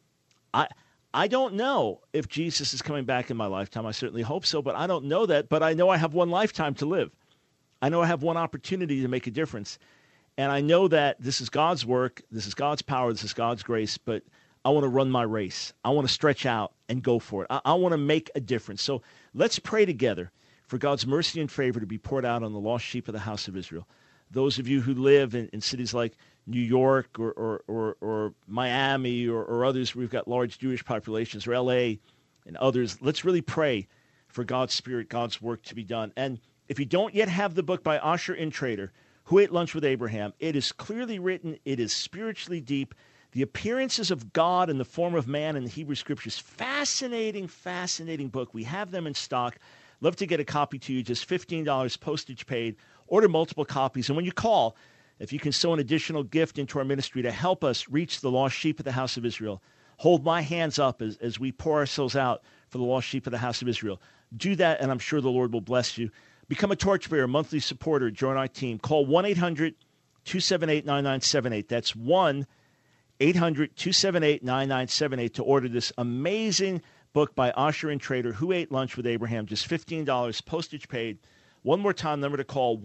I don't know if Jesus is coming back in my lifetime. I certainly hope so, but I don't know that. But I know I have one lifetime to live. I know I have one opportunity to make a difference. And I know that this is God's work, this is God's power, this is God's grace, but I want to run my race. I want to stretch out and go for it. I want to make a difference. So let's pray together for God's mercy and favor to be poured out on the lost sheep of the house of Israel. Those of you who live in cities like New York or Miami or others where we've got large Jewish populations, or L.A. and others, let's really pray for God's Spirit, God's work to be done. And if you don't yet have the book by Asher Intrater, Who Ate Lunch with Abraham, it is clearly written. It is spiritually deep. The appearances of God in the form of man in the Hebrew Scriptures. Fascinating, fascinating book. We have them in stock. Love to get a copy to you. Just $15, postage paid. Order multiple copies. And when you call, if you can sow an additional gift into our ministry to help us reach the lost sheep of the house of Israel, hold my hands up as we pour ourselves out for the lost sheep of the house of Israel. Do that, and I'm sure the Lord will bless you. Become a torchbearer, monthly supporter, join our team. Call 1-800-278-9978. That's 1-800-278-9978 to order this amazing book by Asher Intrater, Who Ate Lunch with Abraham. Just $15, postage paid. One more time, number to call,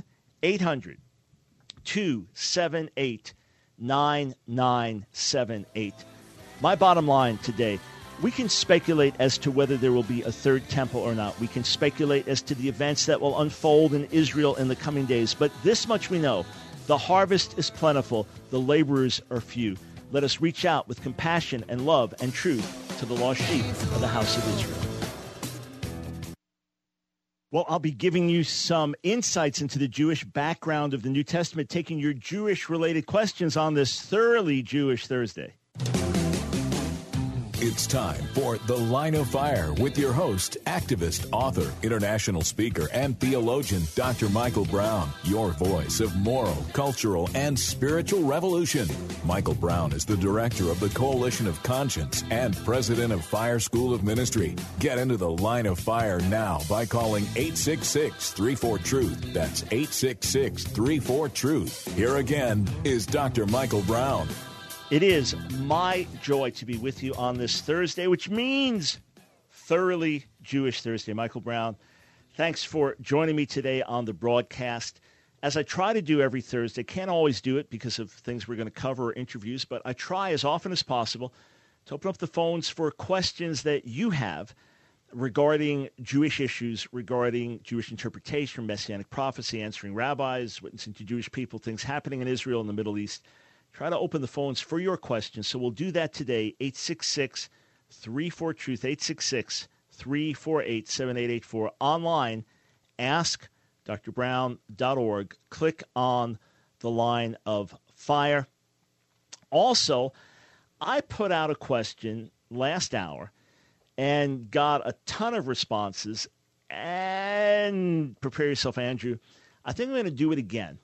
1-800-278-9978. My bottom line today, we can speculate as to whether there will be a third temple or not. We can speculate as to the events that will unfold in Israel in the coming days. But this much we know, the harvest is plentiful, the laborers are few. Let us reach out with compassion and love and truth to the lost sheep of the house of Israel. Well, I'll be giving you some insights into the Jewish background of the New Testament, taking your Jewish-related questions on this thoroughly Jewish Thursday. It's time for The Line of Fire with your host, activist, author, international speaker, and theologian, Dr. Michael Brown, your voice of moral, cultural, and spiritual revolution. Michael Brown is the director of the Coalition of Conscience and president of Fire School of Ministry. Get into The Line of Fire now by calling 866-34-TRUTH. That's 866-34-TRUTH. Here again is Dr. Michael Brown. It is my joy to be with you on this Thursday, which means Thoroughly Jewish Thursday. Michael Brown, thanks for joining me today on the broadcast. As I try to do every Thursday, can't always do it because of things we're going to cover or interviews, but I try as often as possible to open up the phones for questions that you have regarding Jewish issues, regarding Jewish interpretation, Messianic prophecy, answering rabbis, witnessing to Jewish people, things happening in Israel and the Middle East. Try to open the phones for your questions. So we'll do that today, 866-34-TRUTH, 866-348-7884. Online, askdrbrown.org. Click on the Line of Fire. Also, I put out a question last hour and got a ton of responses. And prepare yourself, Andrew. I think I'm going to do it again.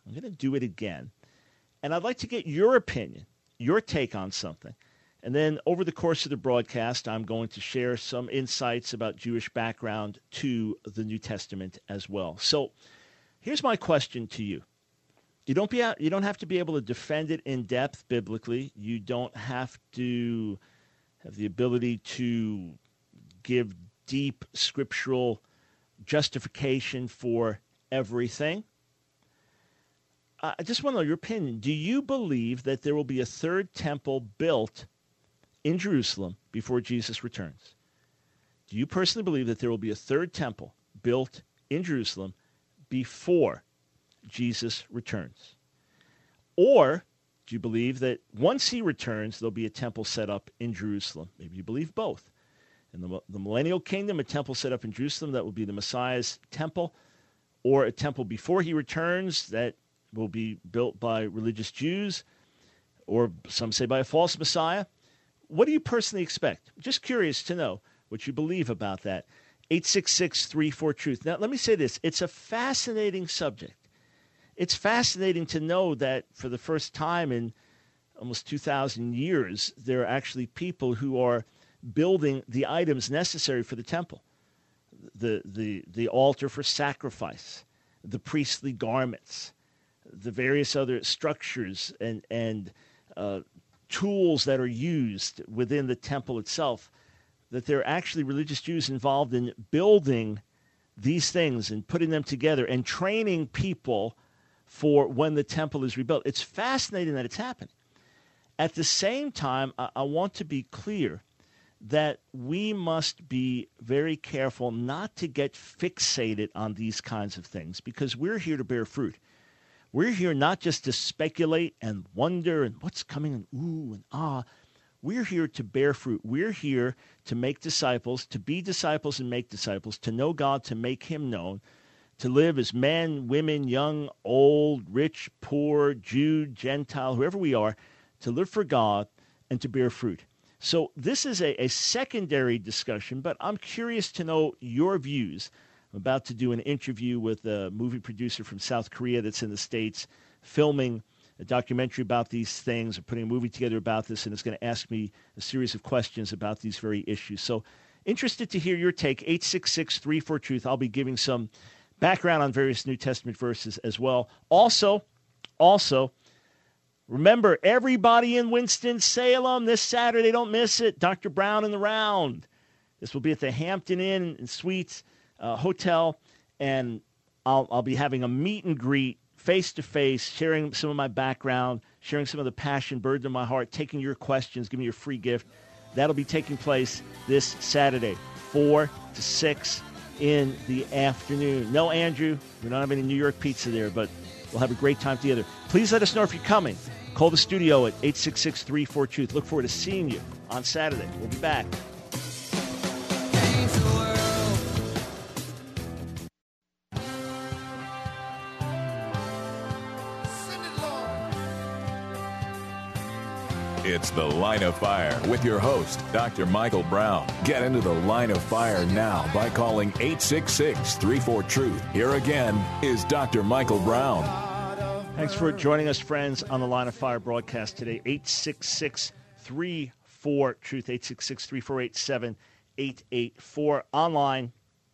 And I'd like to get your opinion, your take on something. And then over the course of the broadcast, I'm going to share some insights about Jewish background to the New Testament as well. So here's my question to you. You don't have to be able to defend it in depth biblically. You don't have to have the ability to give deep scriptural justification for everything. I just want to know your opinion. Do you believe that there will be a third temple built in Jerusalem before Jesus returns? Do you personally believe that there will be a third temple built in Jerusalem before Jesus returns? Or do you believe that once he returns, there'll be a temple set up in Jerusalem? Maybe you believe both. In the millennial kingdom, a temple set up in Jerusalem that will be the Messiah's temple, or a temple before he returns that will be built by religious Jews, or some say by a false Messiah. What do you personally expect? Just curious to know what you believe about that. 866-34-TRUTH. Now, let me say this. It's a fascinating subject. It's fascinating to know that for the first time in almost 2,000 years, there are actually people who are building the items necessary for the temple. The altar for sacrifice, the priestly garments, the various other structures and tools that are used within the temple itself, that there are actually religious Jews involved in building these things and putting them together and training people for when the temple is rebuilt. It's fascinating that it's happening. At the same time, I want to be clear that we must be very careful not to get fixated on these kinds of things, because we're here to bear fruit. We're here not just to speculate and wonder and what's coming and ooh and ah. We're here to bear fruit. We're here to make disciples, to be disciples and make disciples, to know God, to make him known, to live as men, women, young, old, rich, poor, Jew, Gentile, whoever we are, to live for God and to bear fruit. So this is a secondary discussion, but I'm curious to know your views. I'm about to do an interview with a movie producer from South Korea that's in the States, filming a documentary about these things, or putting a movie together about this, and it's going to ask me a series of questions about these very issues. So interested to hear your take, 866-34-TRUTH. I'll be giving some background on various New Testament verses as well. Also, remember, everybody in Winston-Salem this Saturday, don't miss it, Dr. Brown in the Round. This will be at the Hampton Inn and Suites Hotel, and I'll be having a meet and greet face-to-face, sharing some of my background, sharing some of the passion, burden in my heart, taking your questions, giving you a free gift. That'll be taking place this Saturday, 4 to 6 in the afternoon. No, Andrew, we don't have any New York pizza there, but we'll have a great time together. Please let us know if you're coming. Call the studio at 866-34-TRUTH. Look forward to seeing you on Saturday. We'll be back. It's The Line of Fire with your host, Dr. Michael Brown. Get into the Line of Fire now by calling 866-34-TRUTH. Here again is Dr. Michael Brown. Thanks for joining us, friends, on the Line of Fire broadcast today. 866-34-TRUTH, 866-348-7884. Online,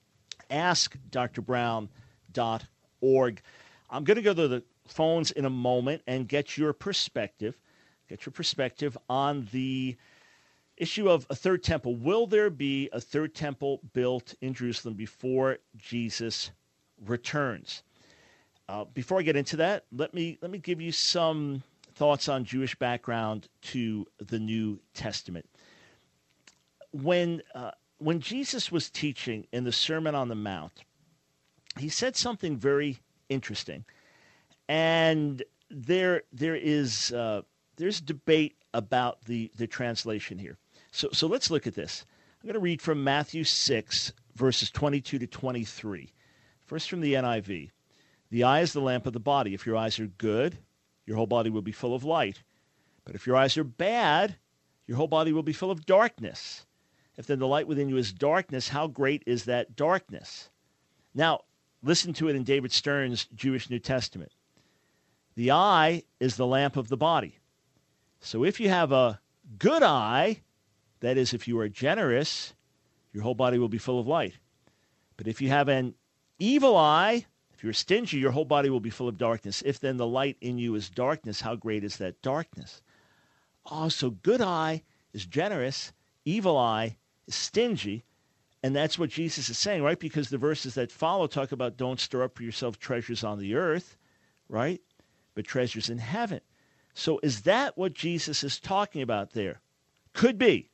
askdrbrown.org. I'm going to go to the phones in a moment and get your perspective on the issue of a third temple. Will there be a third temple built in Jerusalem before Jesus returns? Before I get into that, let me give you some thoughts on Jewish background to the New Testament. When Jesus was teaching in the Sermon on the Mount, he said something very interesting, and there's debate about the translation here. So let's look at this. I'm going to read from Matthew 6, verses 22 to 23. First from the NIV. The eye is the lamp of the body. If your eyes are good, your whole body will be full of light. But if your eyes are bad, your whole body will be full of darkness. If then the light within you is darkness, how great is that darkness? Now, listen to it in David Stern's Jewish New Testament. The eye is the lamp of the body. So if you have a good eye, that is, if you are generous, your whole body will be full of light. But if you have an evil eye, if you're stingy, your whole body will be full of darkness. If then the light in you is darkness, how great is that darkness? Oh, so good eye is generous, evil eye is stingy, and that's what Jesus is saying, right? Because the verses that follow talk about don't store up for yourself treasures on the earth, right? But treasures in heaven. So is that what Jesus is talking about there? Could be,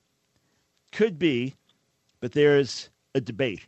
but there's a debate.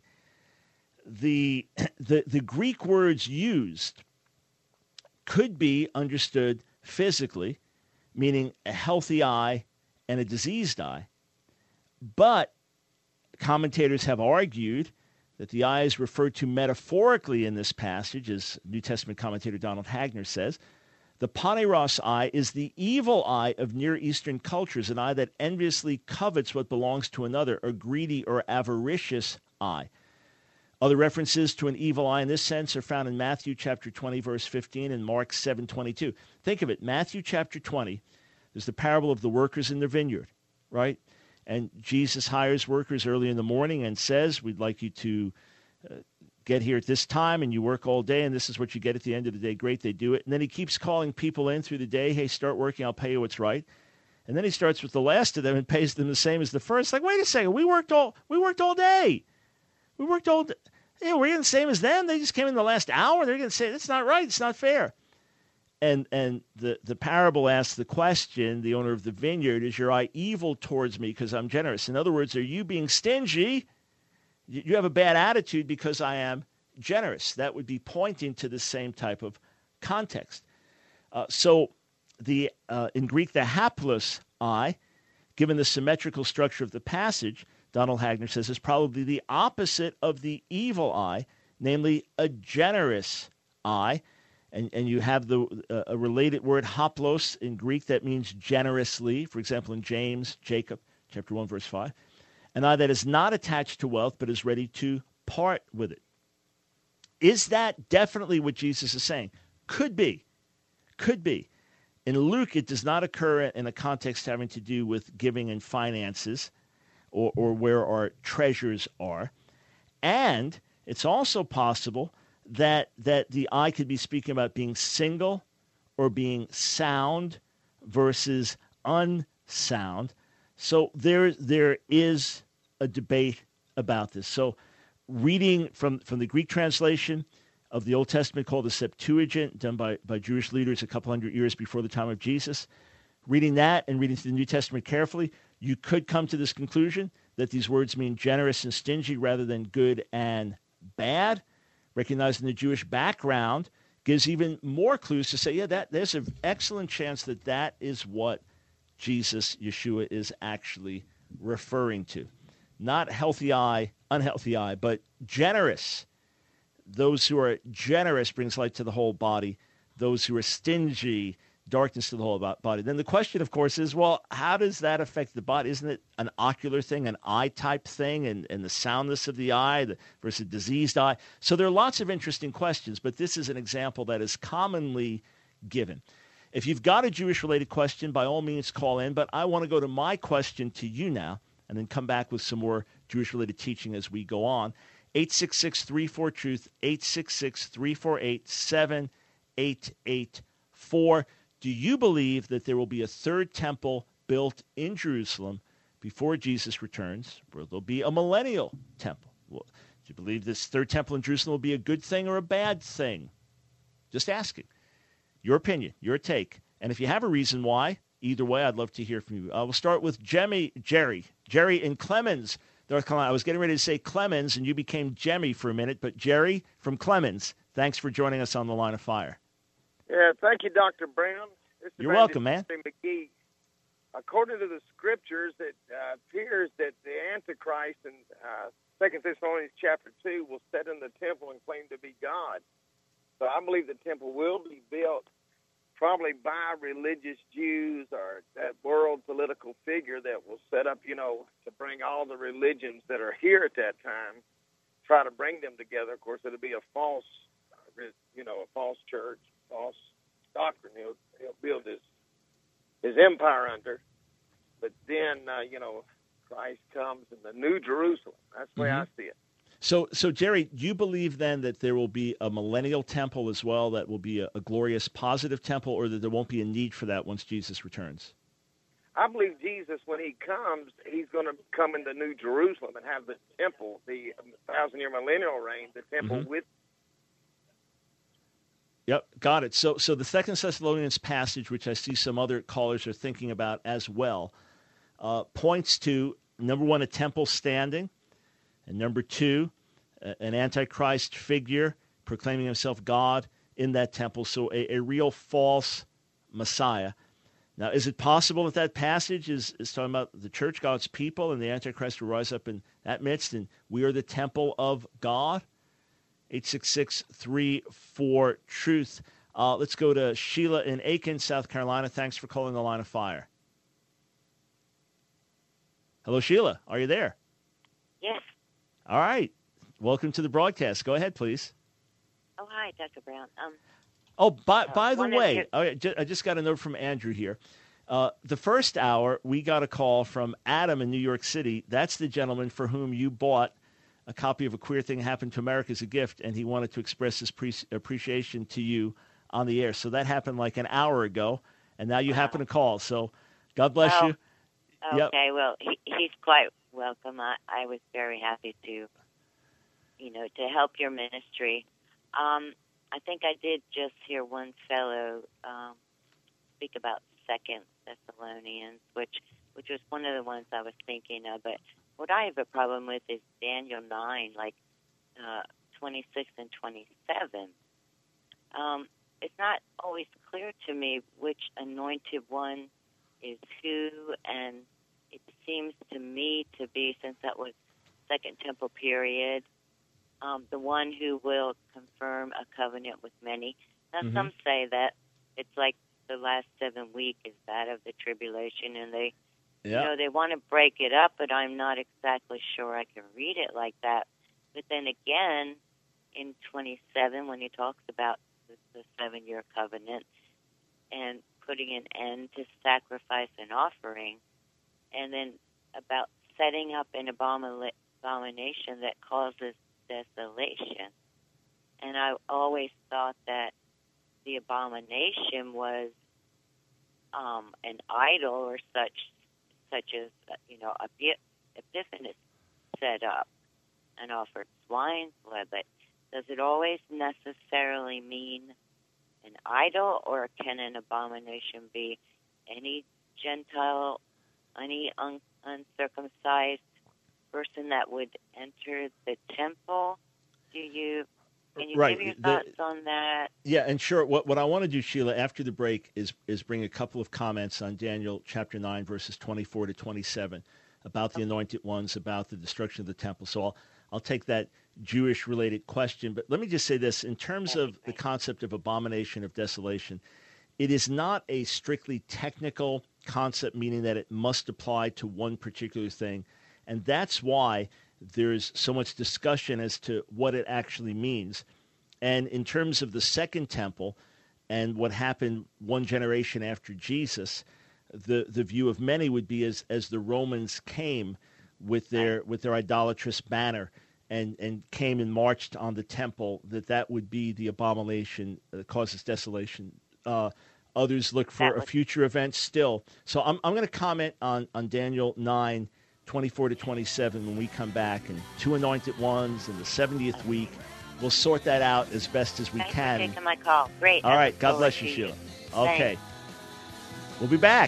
The Greek words used could be understood physically, meaning a healthy eye and a diseased eye. But commentators have argued that the eye is referred to metaphorically in this passage, as New Testament commentator Donald Hagner says. The paneros eye is the evil eye of Near Eastern cultures, an eye that enviously covets what belongs to another, a greedy or avaricious eye. Other references to an evil eye in this sense are found in Matthew chapter 20, verse 15, and Mark 7:22. Think of it. Matthew chapter 20, there's the parable of the workers in the vineyard, right? And Jesus hires workers early in the morning and says, we'd like you to get here at this time, and you work all day, and this is what you get at the end of the day. Great, they do it. And then he keeps calling people in through the day. Hey, start working. I'll pay you what's right. And then he starts with the last of them and pays them the same as the first. Like, wait a second. We worked all day. We're getting the same as them. They just came in the last hour. They're going to say, that's not right. It's not fair. And the parable asks the question, the owner of the vineyard, is your eye evil towards me because I'm generous? In other words, are you being stingy? You have a bad attitude because I am generous. That would be pointing to the same type of context. So in Greek, the haplos eye, given the symmetrical structure of the passage, Donald Hagner says, is probably the opposite of the evil eye, namely a generous eye. And you have a related word, haplos, in Greek that means generously. For example, in Jacob, chapter 1, verse 5. An eye that is not attached to wealth but is ready to part with it. Is that definitely what Jesus is saying? Could be. In Luke, it does not occur in a context having to do with giving and finances or where our treasures are. And it's also possible that the eye could be speaking about being single or being sound versus unsound. So there is a debate about this. So reading from the Greek translation of the Old Testament called the Septuagint, done by Jewish leaders a couple hundred years before the time of Jesus, reading that and reading through the New Testament carefully, you could come to this conclusion that these words mean generous and stingy rather than good and bad. Recognizing the Jewish background gives even more clues to say, yeah, there's an excellent chance that is what Jesus, Yeshua, is actually referring to. Not healthy eye, unhealthy eye, but generous. Those who are generous brings light to the whole body. Those who are stingy darkness to the whole body. Then the question, of course, is, well, how does that affect the body? Isn't it an ocular thing, an eye type thing, and the soundness of the eye versus diseased eye? So there are lots of interesting questions, but this is an example that is commonly given. If you've got a Jewish-related question, by all means call in, but I want to go to my question to you now and then come back with some more Jewish-related teaching as we go on. 866-34-TRUTH, 866-348-7884. Do you believe that there will be a third temple built in Jerusalem before Jesus returns, where there'll be a millennial temple? Well, do you believe this third temple in Jerusalem will be a good thing or a bad thing? Just asking. Your opinion, your take. And if you have a reason why, either way, I'd love to hear from you. We'll start with Jerry in Clemens, North Carolina. I was getting ready to say Clemens, and you became Jemmy for a minute, but Jerry from Clemens, thanks for joining us on the Line of Fire. Yeah, thank you, Dr. Brown. You're welcome, man. McGee. According to the scriptures, it appears that the Antichrist in 2 Thessalonians chapter 2 will sit in the temple and claim to be God. So I believe the temple will be built probably by religious Jews or that world political figure that will set up, to bring all the religions that are here at that time, try to bring them together. Of course, it'll be a false, a false church, false doctrine he'll build his empire under. But then, Christ comes in the New Jerusalem. That's the way I see it. So Jerry, do you believe then that there will be a millennial temple as well, that will be a glorious, positive temple, or that there won't be a need for that once Jesus returns? I believe Jesus, when he comes, he's going to come into New Jerusalem and have the temple, the 1,000-year millennial reign, the temple with. Yep, got it. So the 2 Thessalonians passage, which I see some other callers are thinking about as well, points to, number one, a temple standing, and number two, an Antichrist figure proclaiming himself God in that temple. So a real false Messiah. Now, is it possible that passage is talking about the church, God's people, and the Antichrist will rise up in that midst, and we are the temple of God? 866-34-TRUTH. Let's go to Sheila in Aiken, South Carolina. Thanks for calling the Line of Fire. Hello, Sheila. Are you there? Yes. All right. Welcome to the broadcast. Go ahead, please. Oh, hi, Dr. Brown. By the way, I just got a note from Andrew here. The first hour, we got a call from Adam in New York City. That's the gentleman for whom you bought a copy of A Queer Thing Happened to America as a gift, and he wanted to express his appreciation to you on the air. So that happened like an hour ago, and now you happen to call. So God bless you. Okay, well, he's quite welcome. I was very happy to help your ministry. I think I did just hear one fellow speak about 2 Thessalonians, which was one of the ones I was thinking of. But what I have a problem with is Daniel 9, 26 and 27. It's not always clear to me which anointed one is who, and it seems to me to be, since that was Second Temple period, the one who will confirm a covenant with many. Now, some say that it's like the last 7 weeks is that of the tribulation, and they want to break it up, but I'm not exactly sure I can read it like that. But then again, in 27, when he talks about the 7-year covenant and putting an end to sacrifice and offering, and then about setting up an abomination that causes desolation. And I always thought that the abomination was an idol or such as Epiphanes set up and offered swine's blood. But does it always necessarily mean an idol, or can an abomination be any Gentile, any uncircumcised person that would enter the temple? Can you give your thoughts on that? Yeah, and sure. What I want to do, Sheila, after the break is bring a couple of comments on Daniel chapter 9, verses 24 to 27, about the anointed ones, about the destruction of the temple. So I'll take that Jewish-related question. But let me just say this. In terms of the concept of abomination of desolation, it is not a strictly technical concept, meaning that it must apply to one particular thing. And that's why there's so much discussion as to what it actually means. And in terms of the second temple and what happened one generation after Jesus, the view of many would be as the Romans came with their idolatrous banner and came and marched on the temple, that would be the abomination that causes desolation. Others look for a future event still. So I'm going to comment on Daniel 9, 24 to 27 when we come back, and 2 anointed ones in the 70th week. We'll sort that out as best as we can. Thanks for taking my call. Great. All right. God bless you, Sheila. Okay. We'll be back.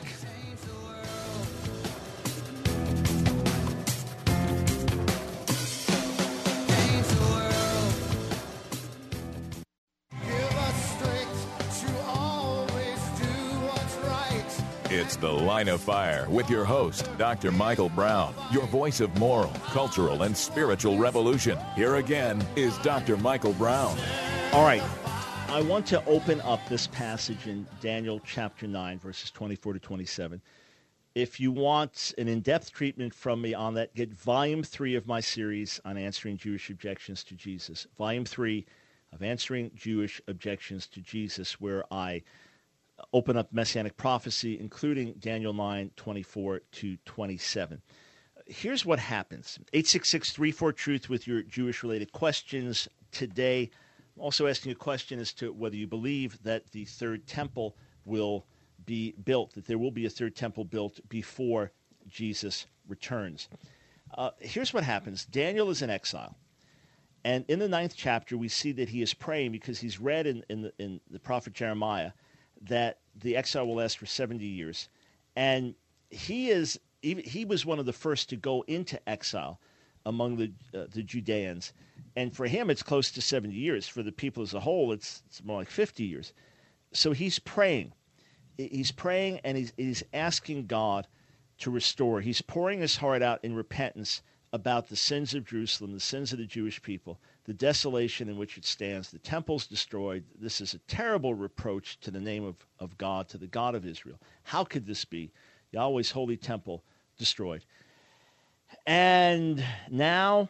It's The Line of Fire with your host, Dr. Michael Brown, your voice of moral, cultural, and spiritual revolution. Here again is Dr. Michael Brown. All right. I want to open up this passage in Daniel chapter 9, verses 24 to 27. If you want an in-depth treatment from me on that, get Volume 3 of my series on answering Jewish objections to Jesus. Volume 3 of Answering Jewish Objections to Jesus, where I open up Messianic prophecy, including Daniel 9, 24 to 27. Here's what happens. 866-34-TRUTH with your Jewish-related questions. Today, I'm also asking a question as to whether you believe that the third temple will be built, that there will be a third temple built before Jesus returns. Here's what happens. Daniel is in exile. And in the 9th chapter, we see that he is praying because he's read in the prophet Jeremiah that the exile will last for 70 years. And he was one of the first to go into exile among the Judeans. And for him, it's close to 70 years. For the people as a whole, it's more like 50 years. So he's praying. He's praying and he's asking God to restore. He's pouring his heart out in repentance about the sins of Jerusalem, the sins of the Jewish people, the desolation in which it stands. The temple's destroyed. This is a terrible reproach to the name of God, to the God of Israel. How could this be? Yahweh's holy temple destroyed. And now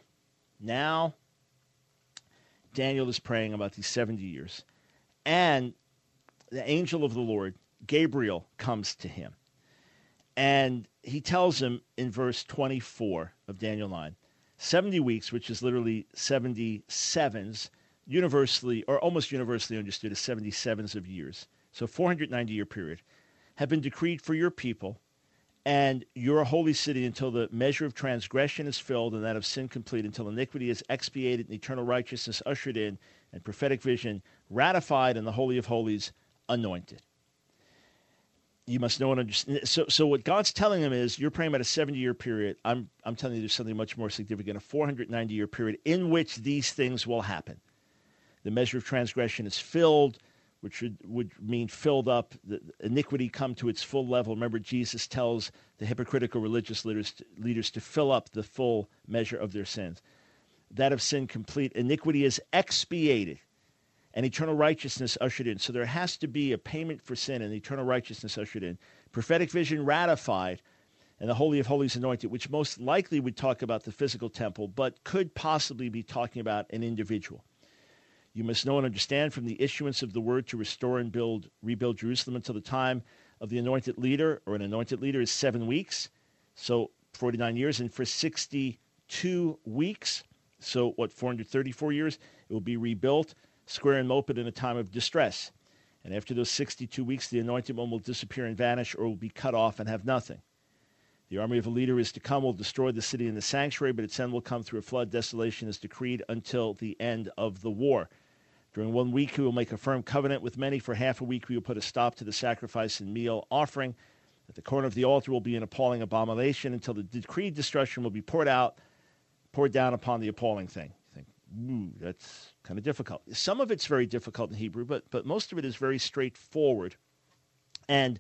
Daniel is praying about these 70 years. And the angel of the Lord, Gabriel, comes to him. And he tells him in verse 24 of Daniel 9, 70 weeks, which is literally 77s, universally or almost universally understood as 77s of years, so 490-year period, have been decreed for your people and your holy city until the measure of transgression is filled and that of sin complete, until iniquity is expiated and eternal righteousness ushered in and prophetic vision ratified and the Holy of Holies anointed. You must know and understand. So what God's telling him is, you're praying about a 70-year period. I'm telling you there's something much more significant, a 490-year period in which these things will happen. The measure of transgression is filled, which would mean filled up, the iniquity come to its full level. Remember, Jesus tells the hypocritical religious leaders to fill up the full measure of their sins. That of sin complete. Iniquity is expiated and eternal righteousness ushered in. So there has to be a payment for sin and eternal righteousness ushered in. Prophetic vision ratified and the Holy of Holies anointed, which most likely would talk about the physical temple, but could possibly be talking about an individual. You must know and understand from the issuance of the word to restore and rebuild Jerusalem until the time of the anointed leader, or an anointed leader, is 7 weeks, so 49 years, and for 62 weeks, so 434 years, it will be rebuilt, square and moped in a time of distress. And after those 62 weeks, the anointed one will disappear and vanish, or will be cut off and have nothing. The army of a leader is to come, will destroy the city and the sanctuary, but its end will come through a flood. Desolation is decreed until the end of the war. During 1 week, he will make a firm covenant with many. For half a week, we will put a stop to the sacrifice and meal offering. At the corner of the altar will be an appalling abomination until the decreed destruction will be poured down upon the appalling thing. You think, ooh, that's kind of difficult. Some of it's very difficult in Hebrew, but most of it is very straightforward. And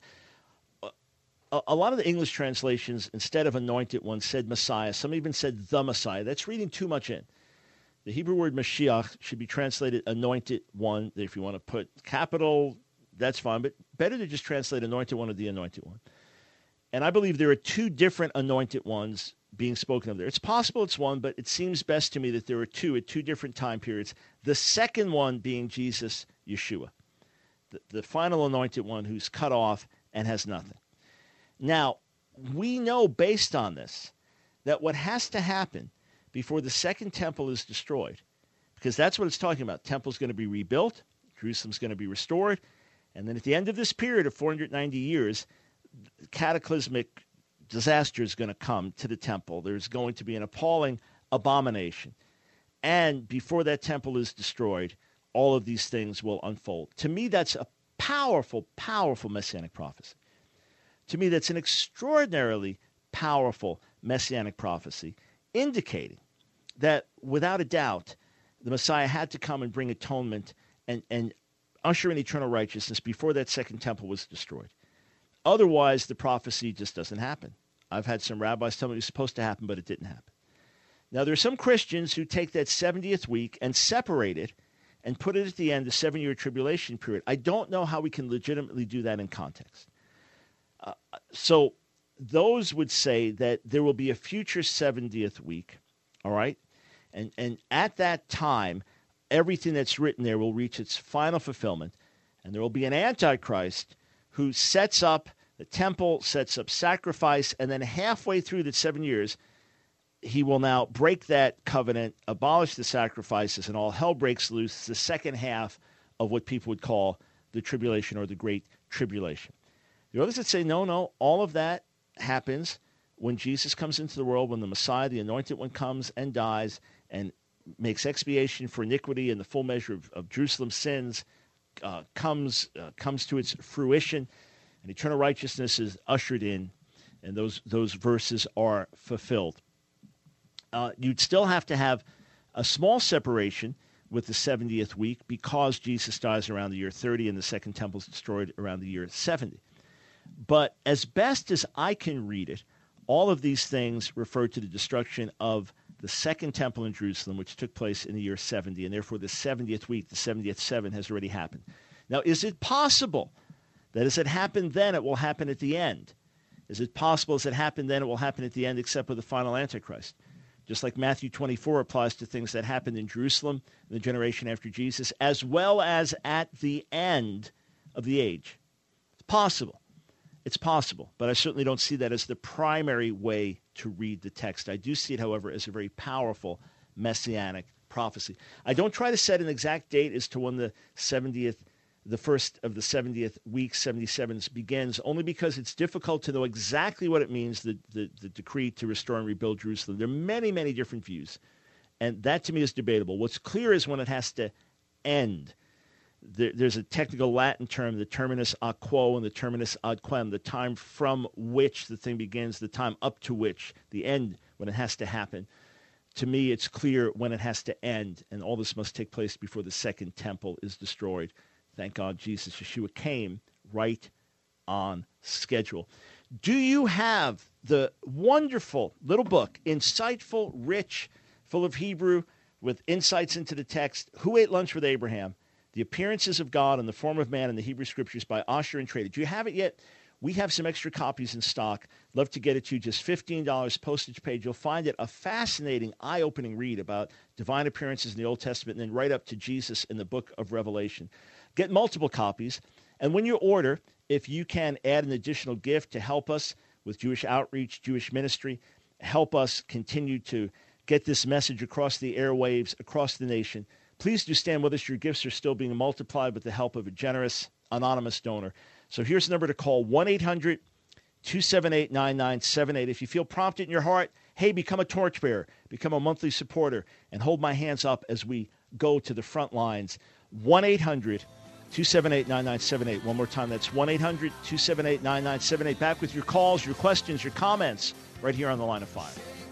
a lot of the English translations, instead of anointed one, said Messiah. Some even said the Messiah. That's reading too much in. The Hebrew word Mashiach should be translated anointed one. If you want to put capital that's fine, but better to just translate anointed one or the anointed one. And I believe there are two different anointed ones being spoken of there. It's possible it's one, but it seems best to me that there are two at two different time periods. The second one being Jesus, Yeshua, the final anointed one who's cut off and has nothing. Now, we know based on this that what has to happen before the second temple is destroyed, because that's what it's talking about. Temple's going to be rebuilt, Jerusalem's going to be restored, and then at the end of this period of 490 years, cataclysmic disaster is going to come to the temple. There's going to be an appalling abomination. And before that temple is destroyed, all of these things will unfold. To me, that's a powerful, powerful messianic prophecy. To me, that's an extraordinarily powerful messianic prophecy, indicating that without a doubt, the Messiah had to come and bring atonement and usher in eternal righteousness before that second temple was destroyed. Otherwise, the prophecy just doesn't happen. I've had some rabbis tell me it was supposed to happen, but it didn't happen. Now, there are some Christians who take that 70th week and separate it and put it at the end, the 7-year tribulation period. I don't know how we can legitimately do that in context. So those would say that there will be a future 70th week, all right? And at that time, everything that's written there will reach its final fulfillment, and there will be an Antichrist who sets up the temple, sets up sacrifice, and then halfway through the 7 years, he will now break that covenant, abolish the sacrifices, and all hell breaks loose. It's the second half of what people would call the tribulation or the Great Tribulation. There are others that say, no, all of that happens when Jesus comes into the world, when the Messiah, the Anointed One, comes and dies and makes expiation for iniquity, and the full measure of Jerusalem's sins comes to its fruition, and eternal righteousness is ushered in, and those verses are fulfilled. You'd still have to have a small separation with the 70th week because Jesus dies around the year 30 and the second temple is destroyed around the year 70. But as best as I can read it, all of these things refer to the destruction of the second temple in Jerusalem, which took place in the year 70, and therefore the 70th week, the 70th seven, has already happened. Now, is it possible that as it happened then, it will happen at the end? Is it possible as it happened then, it will happen at the end except with the final Antichrist? Just like Matthew 24 applies to things that happened in Jerusalem in the generation after Jesus, as well as at the end of the age. It's possible. It's possible, but I certainly don't see that as the primary way to read the text. I do see it, however, as a very powerful messianic prophecy. I don't try to set an exact date as to when the first of the 70th week, 77s, begins, only because it's difficult to know exactly what it means, the decree to restore and rebuild Jerusalem. There are many, many different views, and that to me is debatable. What's clear is when it has to end. There's a technical Latin term, the terminus a quo and the terminus ad quem, the time from which the thing begins, the time up to which, the end, when it has to happen. To me, it's clear when it has to end, and all this must take place before the second temple is destroyed. Thank God Jesus, Yeshua, came right on schedule. Do you have the wonderful little book, insightful, rich, full of Hebrew, with insights into the text, Who Ate Lunch with Abraham? The Appearances of God in the Form of Man in the Hebrew Scriptures by Osher and Trader. Do you have it yet? We have some extra copies in stock. Love to get it to you. Just $15 postage paid. You'll find it a fascinating, eye-opening read about divine appearances in the Old Testament and then right up to Jesus in the book of Revelation. Get multiple copies. And when you order, if you can add an additional gift to help us with Jewish outreach, Jewish ministry, help us continue to get this message across the airwaves, across the nation, please do stand with us. Your gifts are still being multiplied with the help of a generous, anonymous donor. So here's the number to call, 1-800-278-9978. If you feel prompted in your heart, hey, become a torchbearer, become a monthly supporter, and hold my hands up as we go to the front lines. 1-800-278-9978. One more time, that's 1-800-278-9978. Back with your calls, your questions, your comments, right here on The Line of Fire.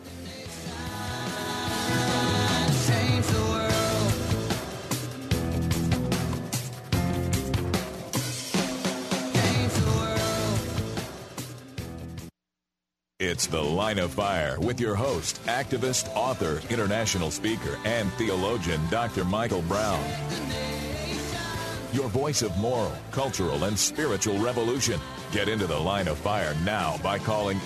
It's The Line of Fire with your host, activist, author, international speaker, and theologian, Dr. Michael Brown. your voice of moral, cultural, and spiritual revolution. Get into the Line of Fire now by calling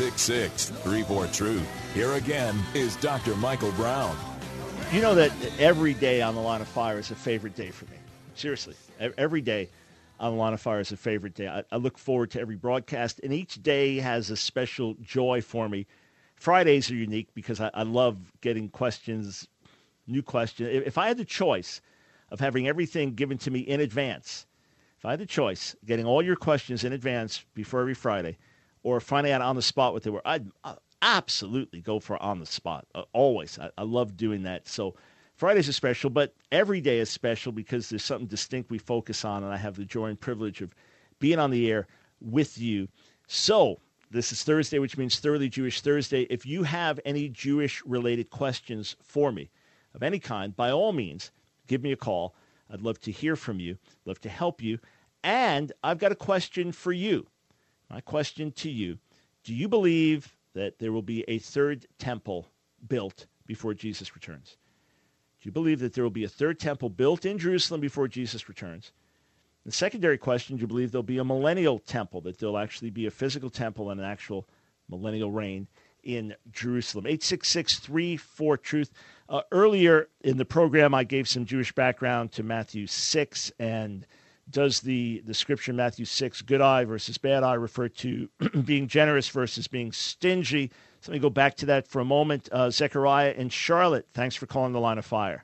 866-34-TRUTH. Here again is Dr. Michael Brown. You know that every day on the Line of Fire is a favorite day for me. Seriously, every day on the Line of Fire is a favorite day. I look forward to every broadcast, and each day has a special joy for me. Fridays are unique because I love getting questions, new questions. If I had the choice of having everything given to me in advance, if I had the choice, getting all your questions in advance before every Friday, or finding out on the spot what they were, I'd absolutely go for on the spot. Always. I love doing that. So Fridays are special, but every day is special because there's something distinct we focus on, and I have the joy and privilege of being on the air with you. So this is Thursday, which means Thoroughly Jewish Thursday. If you have any Jewish-related questions for me of any kind, by all means, give me a call. I'd love to hear from you, love to help you. And I've got a question for you. My question to you, do you believe that there will be a third temple built before Jesus returns? Do you believe that there will be a third temple built in Jerusalem before Jesus returns? The secondary question, do you believe there'll be a millennial temple, that there'll actually be a physical temple and an actual millennial reign in Jerusalem? 866-34-TRUTH. Earlier in the program, I gave some Jewish background to Matthew 6, and does the scripture in Matthew 6, good eye versus bad eye, refer to being generous versus being stingy? So let me go back to that for a moment. Zechariah and Charlotte, thanks for calling the Line of Fire.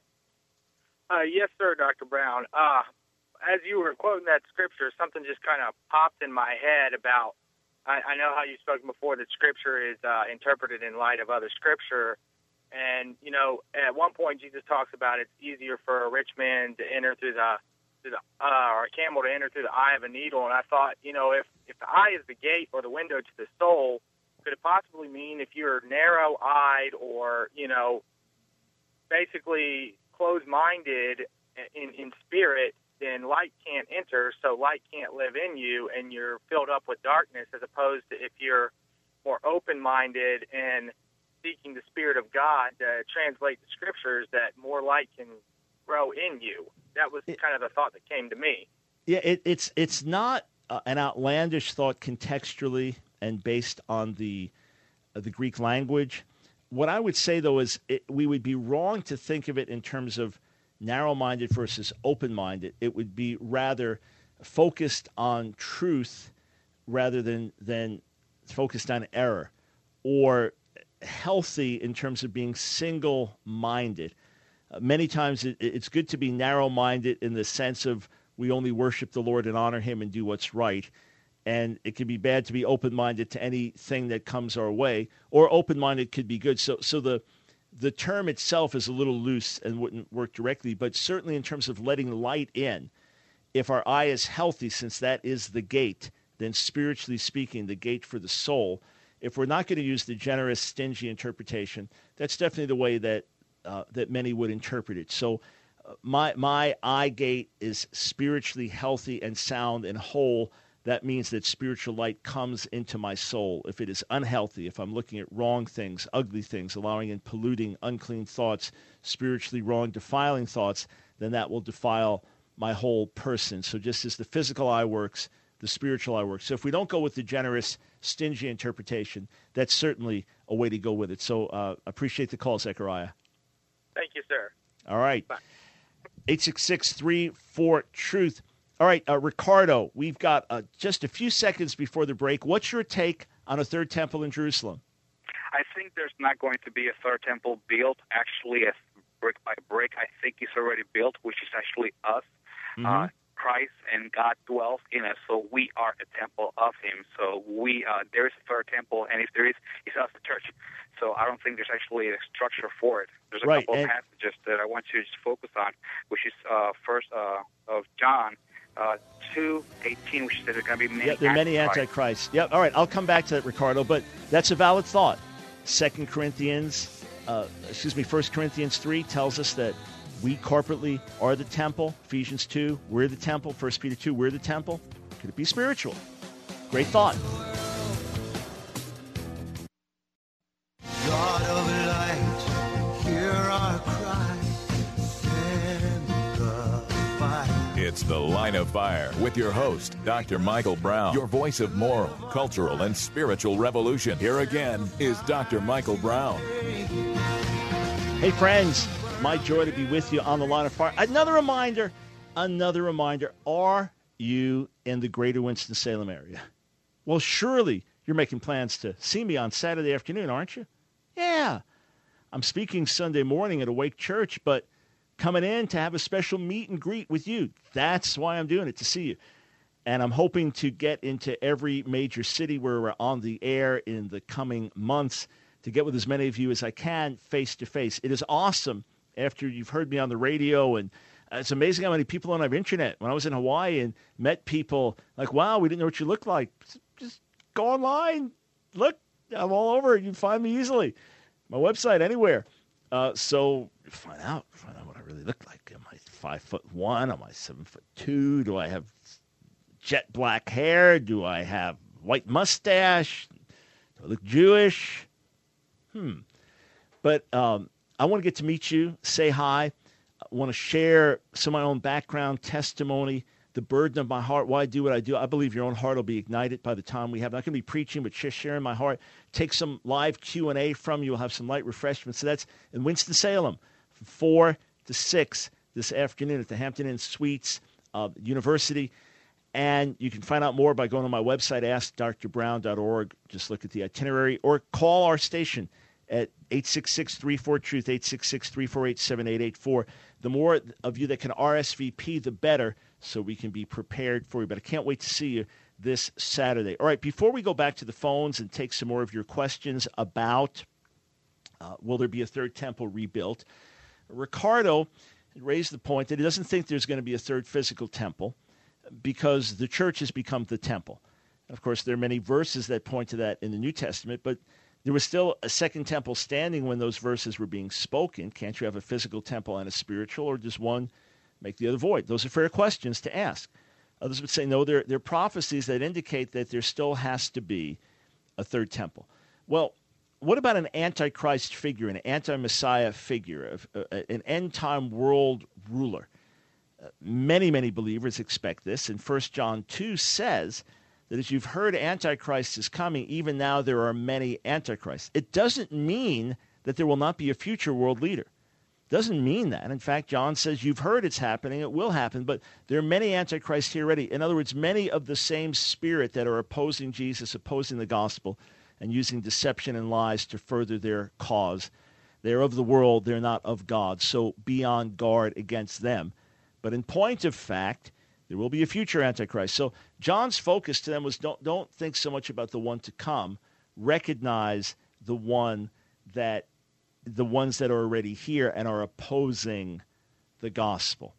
Yes, sir, Dr. Brown. As you were quoting that scripture, something just kind of popped in my head about, I know how you've spoken before that scripture is interpreted in light of other scripture. And, you know, at one point Jesus talks about it's easier for a rich man to enter through or a camel to enter through the eye of a needle. And I thought, you know, if the eye is the gate or the window to the soul, could it possibly mean if you're narrow-eyed or, you know, basically closed-minded in spirit, then light can't enter, so light can't live in you, and you're filled up with darkness, as opposed to if you're more open-minded and seeking the Spirit of God to translate the Scriptures, that more light can grow in you. That was kind of the thought that came to me. Yeah, it's not an outlandish thought contextually and based on the Greek language. What I would say, though, is we would be wrong to think of it in terms of narrow-minded versus open-minded. It would be rather focused on truth rather than focused on error, or healthy in terms of being single-minded. Many times it's good to be narrow-minded in the sense of we only worship the Lord and honor him and do what's right. And it can be bad to be open-minded to anything that comes our way, or open-minded could be good. So the term itself is a little loose and wouldn't work directly, but certainly in terms of letting light in, if our eye is healthy, since that is the gate, then spiritually speaking, the gate for the soul, if we're not going to use the generous, stingy interpretation, that's definitely the way that many would interpret it. So my eye gate is spiritually healthy and sound and whole. That means that spiritual light comes into my soul. If it is unhealthy, if I'm looking at wrong things, ugly things, allowing in polluting, unclean thoughts, spiritually wrong, defiling thoughts, then that will defile my whole person. So just as the physical eye works, the spiritual eye works. So if we don't go with the generous, stingy interpretation, that's certainly a way to go with it. So appreciate the call, Zechariah. Thank you, sir. All right. 866-34-TRUTH. All right, Ricardo, we've got just a few seconds before the break. What's your take on a third temple in Jerusalem? I think there's not going to be a third temple built, actually, as brick by brick. I think it's already built, which is actually us. Mm-hmm. Christ and God dwells in us, so we are a temple of him. So there is a third temple, and if there is, it's us, the church. So I don't think there's actually a structure for it. There's a couple of passages that I want you to just focus on, which is first of John 2:18, which says there's going to be many there are many antichrists. Yep. All right, I'll come back to that, Ricardo, but that's a valid thought. 1 Corinthians 3 tells us that we corporately are the temple. Ephesians 2, we're the temple. 1 Peter 2, we're the temple. Could it be spiritual? Great thought. God of light, hear our cry, send the fire. It's The Line of Fire with your host, Dr. Michael Brown, your voice of moral, cultural, and spiritual revolution. Here again is Dr. Michael Brown. Hey, friends, my joy to be with you on The Line of Fire. Another reminder, are you in the greater Winston-Salem area? Well, surely you're making plans to see me on Saturday afternoon, aren't you? Yeah. I'm speaking Sunday morning at Awake Church, but coming in to have a special meet and greet with you. That's why I'm doing it, to see you. And I'm hoping to get into every major city where we're on the air in the coming months to get with as many of you as I can face to face. It is awesome after you've heard me on the radio, and it's amazing how many people don't have internet. When I was in Hawaii and met people like, wow, we didn't know what you looked like. Just go online. Look, I'm all over. You can find me easily. My website, anywhere. So find out what I really look like. Am I 5'1"? Am I 7'2"? Do I have jet black hair? Do I have white mustache? Do I look Jewish? But I want to get to meet you, say hi. I want to share some of my own background, testimony, the burden of my heart, why I do what I do. I believe your own heart will be ignited by the time we have. I'm not going to be preaching, but just sharing my heart. Take some live Q&A from you. We'll have some light refreshments. So that's in Winston-Salem from 4 to 6 this afternoon at the Hampton Inn Suites University. And you can find out more by going to my website, askdrbrown.org. Just look at the itinerary or call our station at 866-34-TRUTH, 866-348-7884. The more of you that can RSVP, the better, so we can be prepared for you. But I can't wait to see you this Saturday. All right, before we go back to the phones and take some more of your questions about will there be a third temple rebuilt, Ricardo raised the point that he doesn't think there's going to be a third physical temple because the church has become the temple. Of course, there are many verses that point to that in the New Testament, but there was still a second temple standing when those verses were being spoken. Can't you have a physical temple and a spiritual, or does one make the other void? Those are fair questions to ask. Others would say, no, there are prophecies that indicate that there still has to be a third temple. Well, what about an antichrist figure, an anti-Messiah figure, an end-time world ruler? Many, many believers expect this, and 1 John 2 says that as you've heard Antichrist is coming, even now there are many Antichrists. It doesn't mean that there will not be a future world leader. Doesn't mean that. In fact, John says you've heard it's happening, it will happen, but there are many Antichrists here already. In other words, many of the same spirit that are opposing Jesus, opposing the gospel, and using deception and lies to further their cause. They're of the world, they're not of God, so be on guard against them. But in point of fact, there will be a future Antichrist. So John's focus to them was don't think so much about the one to come. Recognize the ones that are already here and are opposing the gospel.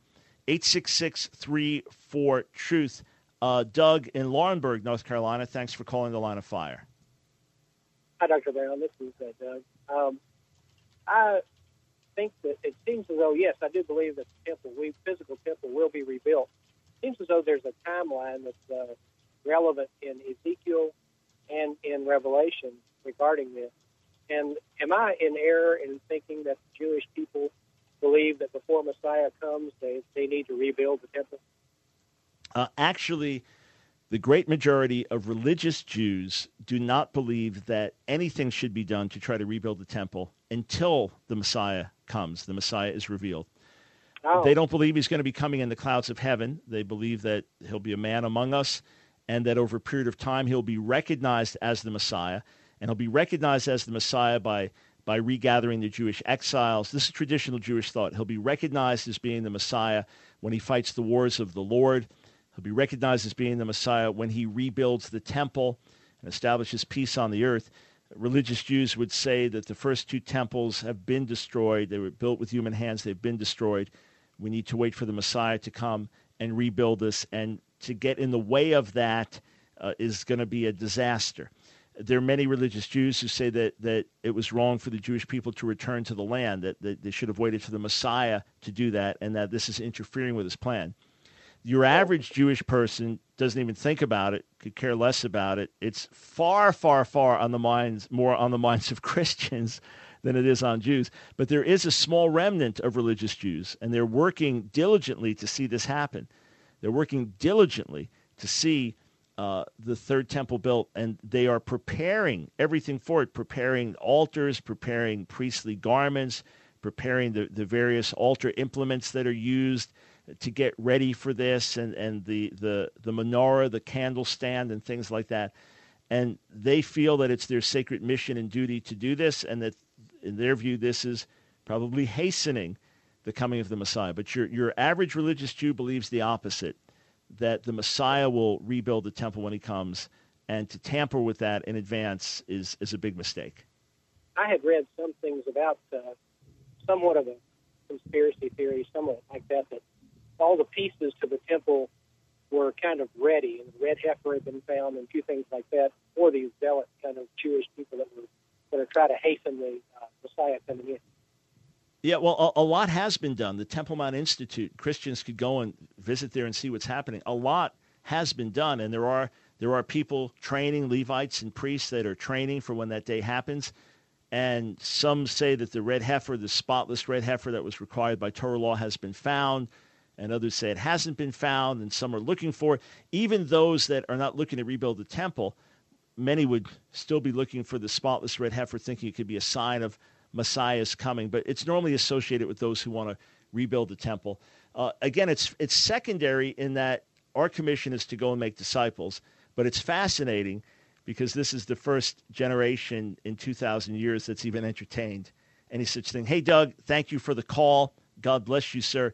866-34-TRUTH. Doug in Laurinburg, North Carolina, thanks for calling the Line of Fire. Hi, Dr. Brown. This is Doug. I think that it seems as though, yes, I do believe that the physical temple will be rebuilt. It seems as though there's a timeline that's relevant in Ezekiel and in Revelation regarding this. And am I in error in thinking that the Jewish people believe that before Messiah comes, they need to rebuild the temple? Actually, the great majority of religious Jews do not believe that anything should be done to try to rebuild the temple until the Messiah comes, the Messiah is revealed. Oh. They don't believe he's going to be coming in the clouds of heaven. They believe that he'll be a man among us and that over a period of time he'll be recognized as the Messiah. And he'll be recognized as the Messiah by regathering the Jewish exiles. This is traditional Jewish thought. He'll be recognized as being the Messiah when he fights the wars of the Lord. He'll be recognized as being the Messiah when he rebuilds the temple and establishes peace on the earth. Religious Jews would say that the first two temples have been destroyed. They were built with human hands. They've been destroyed. We need to wait for the Messiah to come and rebuild this. And to get in the way of that is going to be a disaster. There are many religious Jews who say that it was wrong for the Jewish people to return to the land, that they should have waited for the Messiah to do that, and that this is interfering with his plan. Your average Jewish person doesn't even think about it, could care less about it. It's far, far, far more on the minds of Christians than it is on Jews. But there is a small remnant of religious Jews, and they're working diligently to see this happen. They're working diligently to see the third temple built, and they are preparing everything for it, preparing altars, preparing priestly garments, preparing the various altar implements that are used to get ready for this, and the menorah, the candle stand, and things like that. And they feel that it's their sacred mission and duty to do this, and that in their view this is probably hastening the coming of the Messiah. But your average religious Jew believes the opposite, that the Messiah will rebuild the temple when he comes, and to tamper with that in advance is a big mistake. I had read some things about somewhat of a conspiracy theory, somewhat like that all the pieces to the temple were kind of ready, and the red heifer had been found, and a few things like that for these zealot kind of Jewish people that were going to try to hasten the Messiah coming in. Yeah, well, a lot has been done. The Temple Mount Institute, Christians could go and visit there and see what's happening. A lot has been done, and there are people training, Levites and priests that are training for when that day happens. And some say that the red heifer, the spotless red heifer that was required by Torah law, has been found, and others say it hasn't been found, and some are looking for it. Even those that are not looking to rebuild the temple, many would still be looking for the spotless red heifer, thinking it could be a sign of Messiah's coming, but it's normally associated with those who want to rebuild the temple. Again, it's secondary in that our commission is to go and make disciples, but it's fascinating because this is the first generation in 2,000 years that's even entertained any such thing. Hey, Doug, thank you for the call. God bless you, sir.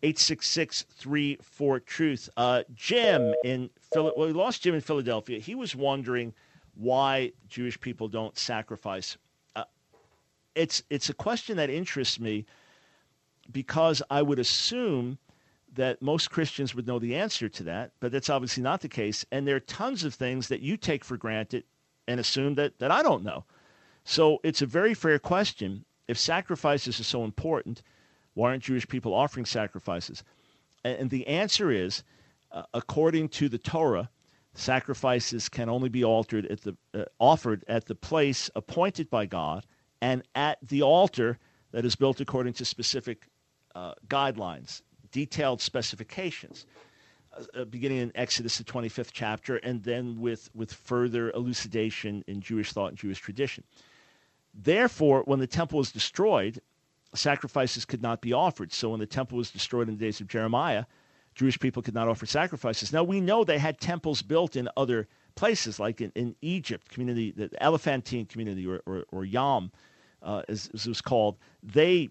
866-34-TRUTH. Jim we lost Jim in Philadelphia. He was wondering why Jewish people don't sacrifice. It's a question that interests me because I would assume that most Christians would know the answer to that, but that's obviously not the case. And there are tons of things that you take for granted and assume that I don't know. So it's a very fair question. If sacrifices are so important, why aren't Jewish people offering sacrifices? And the answer is, according to the Torah, sacrifices can only be offered at the place appointed by God and at the altar that is built according to specific guidelines, detailed specifications, beginning in Exodus, the 25th chapter, and then with further elucidation in Jewish thought and Jewish tradition. Therefore, when the temple was destroyed, sacrifices could not be offered. So when the temple was destroyed in the days of Jeremiah, Jewish people could not offer sacrifices. Now, we know they had temples built in other places, like in Egypt, community, the Elephantine community, or Yam, as it was called. They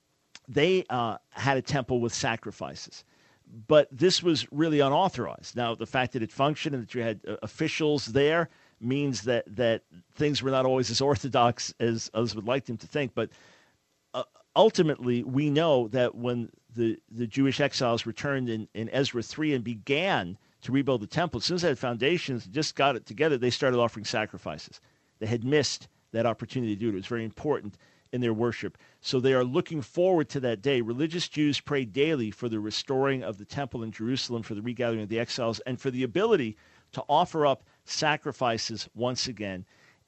had a temple with sacrifices. But this was really unauthorized. Now, the fact that it functioned and that you had officials there means that things were not always as orthodox as others would like them to think. But ultimately, we know that when the Jewish exiles returned in Ezra 3 and began to rebuild the temple, as soon as they had foundations, just got it together, they started offering sacrifices. They had missed that opportunity to do it. It was very important in their worship. So they are looking forward to that day. Religious Jews pray daily for the restoring of the temple in Jerusalem, for the regathering of the exiles, and for the ability to offer up sacrifices once again.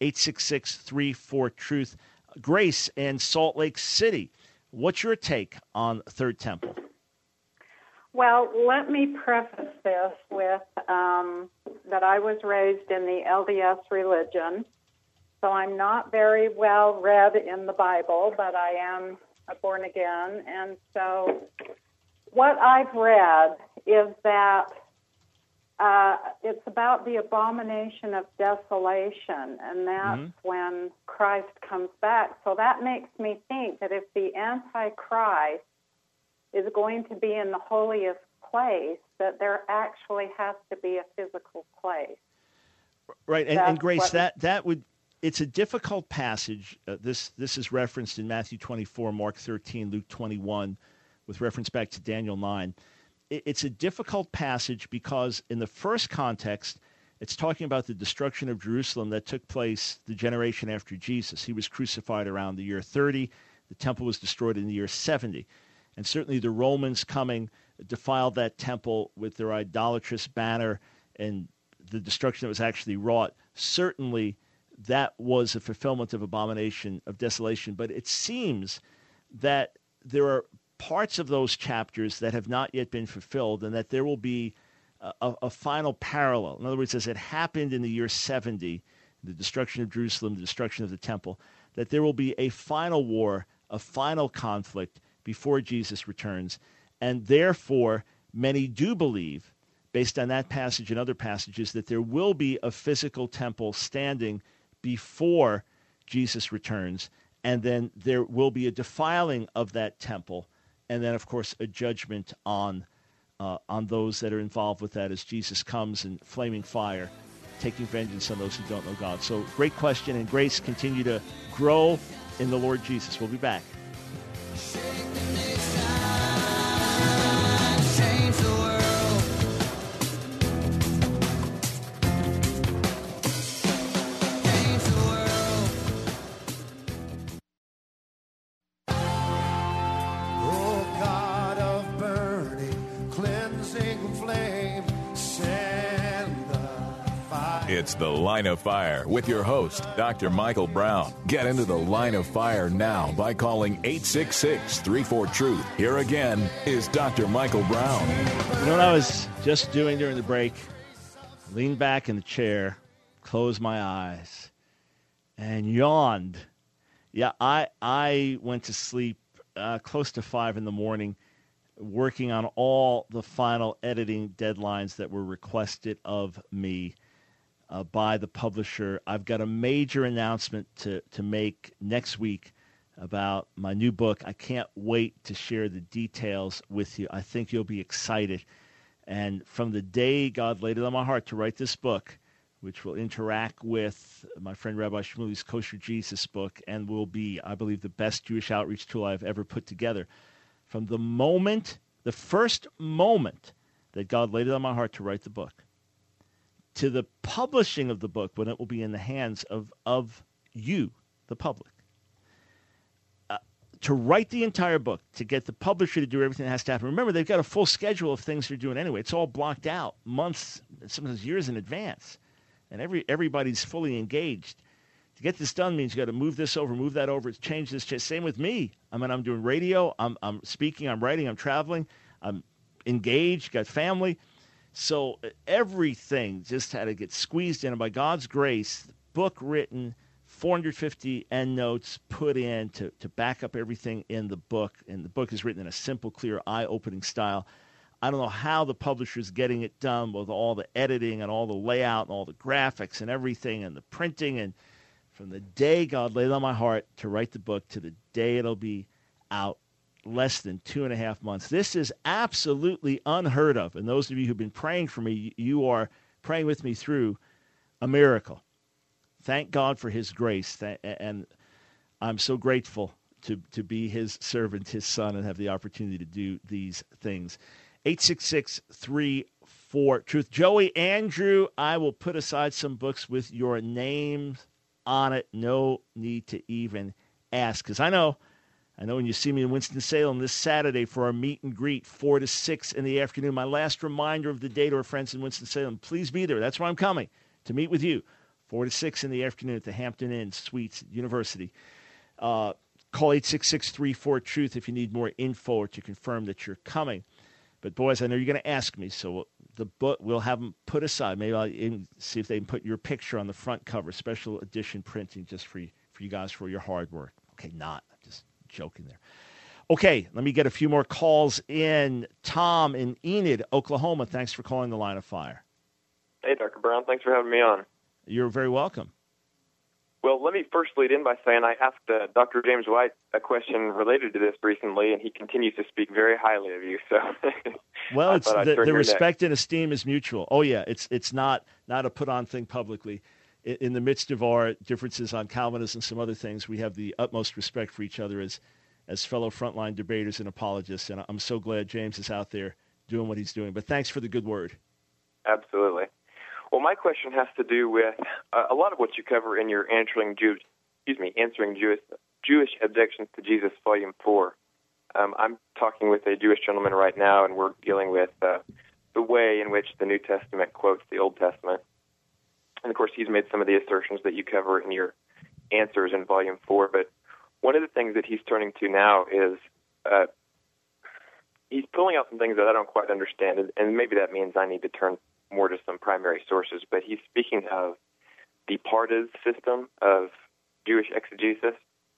866-34-TRUTH. Grace in Salt Lake City. What's your take on Third Temple? Well, let me preface this with that I was raised in the LDS religion, so I'm not very well read in the Bible, but I am born again. And so what I've read is that it's about the abomination of desolation, and that's when Christ comes back. So that makes me think that if the Antichrist is going to be in the holiest place, that there actually has to be a physical place. Right, and Grace, that would, it's a difficult passage. This is referenced in Matthew 24, Mark 13, Luke 21, with reference back to Daniel 9. It's a difficult passage because in the first context, it's talking about the destruction of Jerusalem that took place the generation after Jesus. He was crucified around the year 30. The temple was destroyed in the year 70. And certainly the Romans coming defiled that temple with their idolatrous banner and the destruction that was actually wrought. Certainly that was a fulfillment of abomination of desolation. But it seems that there are parts of those chapters that have not yet been fulfilled, and that there will be a final parallel. In other words, as it happened in the year 70, the destruction of Jerusalem, the destruction of the temple, that there will be a final war, a final conflict before Jesus returns. And therefore, many do believe, based on that passage and other passages, that there will be a physical temple standing before Jesus returns, and then there will be a defiling of that temple, and then, of course, a judgment on those that are involved with that as Jesus comes in flaming fire, taking vengeance on those who don't know God. So great question, and grace, continue to grow in the Lord Jesus. We'll be back. Change the world. Change the world. Oh, God of burning, cleansing flame, send the fire. It's The Line of Fire with your host, Dr. Michael Brown. Get into the Line of Fire now by calling 866-34-TRUTH. Here again is Dr. Michael Brown. You know what I was just doing during the break? Leaned back in the chair, closed my eyes, and yawned. Yeah, I went to sleep close to 5 in the morning, working on all the final editing deadlines that were requested of me by the publisher. I've got a major announcement to make next week about my new book. I can't wait to share the details with you. I think you'll be excited. And from the day God laid it on my heart to write this book, which will interact with my friend Rabbi Shmuly's Kosher Jesus book and will be, I believe, the best Jewish outreach tool I've ever put together. From the first moment that God laid it on my heart to write the book, to the publishing of the book, when it will be in the hands of you, the public. To write the entire book, to get the publisher to do everything that has to happen. Remember, they've got a full schedule of things they're doing anyway. It's all blocked out months, sometimes years in advance. And everybody's fully engaged. To get this done means you got to move this over, move that over, change this. Same with me. I mean, I'm doing radio, I'm speaking, I'm writing, I'm traveling, I'm engaged, got family. So everything just had to get squeezed in. And by God's grace, book written, 450 endnotes put in to back up everything in the book. And the book is written in a simple, clear, eye-opening style. I don't know how the publisher's getting it done with all the editing and all the layout and all the graphics and everything and the printing. And from the day God laid on my heart to write the book to the day it'll be out, less than 2.5 months. This is absolutely unheard of. And those of you who've been praying for me, you are praying with me through a miracle. Thank God for his grace. And I'm so grateful to be his servant, his son, and have the opportunity to do these things. 866-34-TRUTH. Joey, Andrew, I will put aside some books with your names on it. No need to even ask. Because I know when you see me in Winston-Salem this Saturday for our meet and greet, 4 to 6 in the afternoon. My last reminder of the day to our friends in Winston-Salem. Please be there. That's where I'm coming, to meet with you. 4 to 6 in the afternoon at the Hampton Inn Suites University. Call 866-34-TRUTH if you need more info or to confirm that you're coming. But, boys, I know you're going to ask me, so the book, we'll have them put aside. Maybe I'll even see if they can put your picture on the front cover, special edition printing just for you guys for your hard work. Okay, I'm just joking there. Okay, let me get a few more calls in. Tom in Enid, Oklahoma, thanks for calling the Line of Fire. Hey, Dr. Brown, thanks for having me on. You're very welcome. Well, let me first lead in by saying I asked Dr. James White a question related to this recently, and he continues to speak very highly of you. So, well, it's the respect and esteem is mutual. Oh yeah, it's not a put on thing publicly. In the midst of our differences on Calvinism and some other things, we have the utmost respect for each other as fellow frontline debaters and apologists. And I'm so glad James is out there doing what he's doing. But thanks for the good word. Absolutely. Well, my question has to do with a lot of what you cover in your Answering Jewish Objections to Jesus, Volume 4. I'm talking with a Jewish gentleman right now, and we're dealing with the way in which the New Testament quotes the Old Testament. And, of course, he's made some of the assertions that you cover in your answers in Volume 4. But one of the things that he's turning to now is he's pulling out some things that I don't quite understand, and maybe that means I need to turn more to some primary sources. But he's speaking of the Pardes system of Jewish exegesis.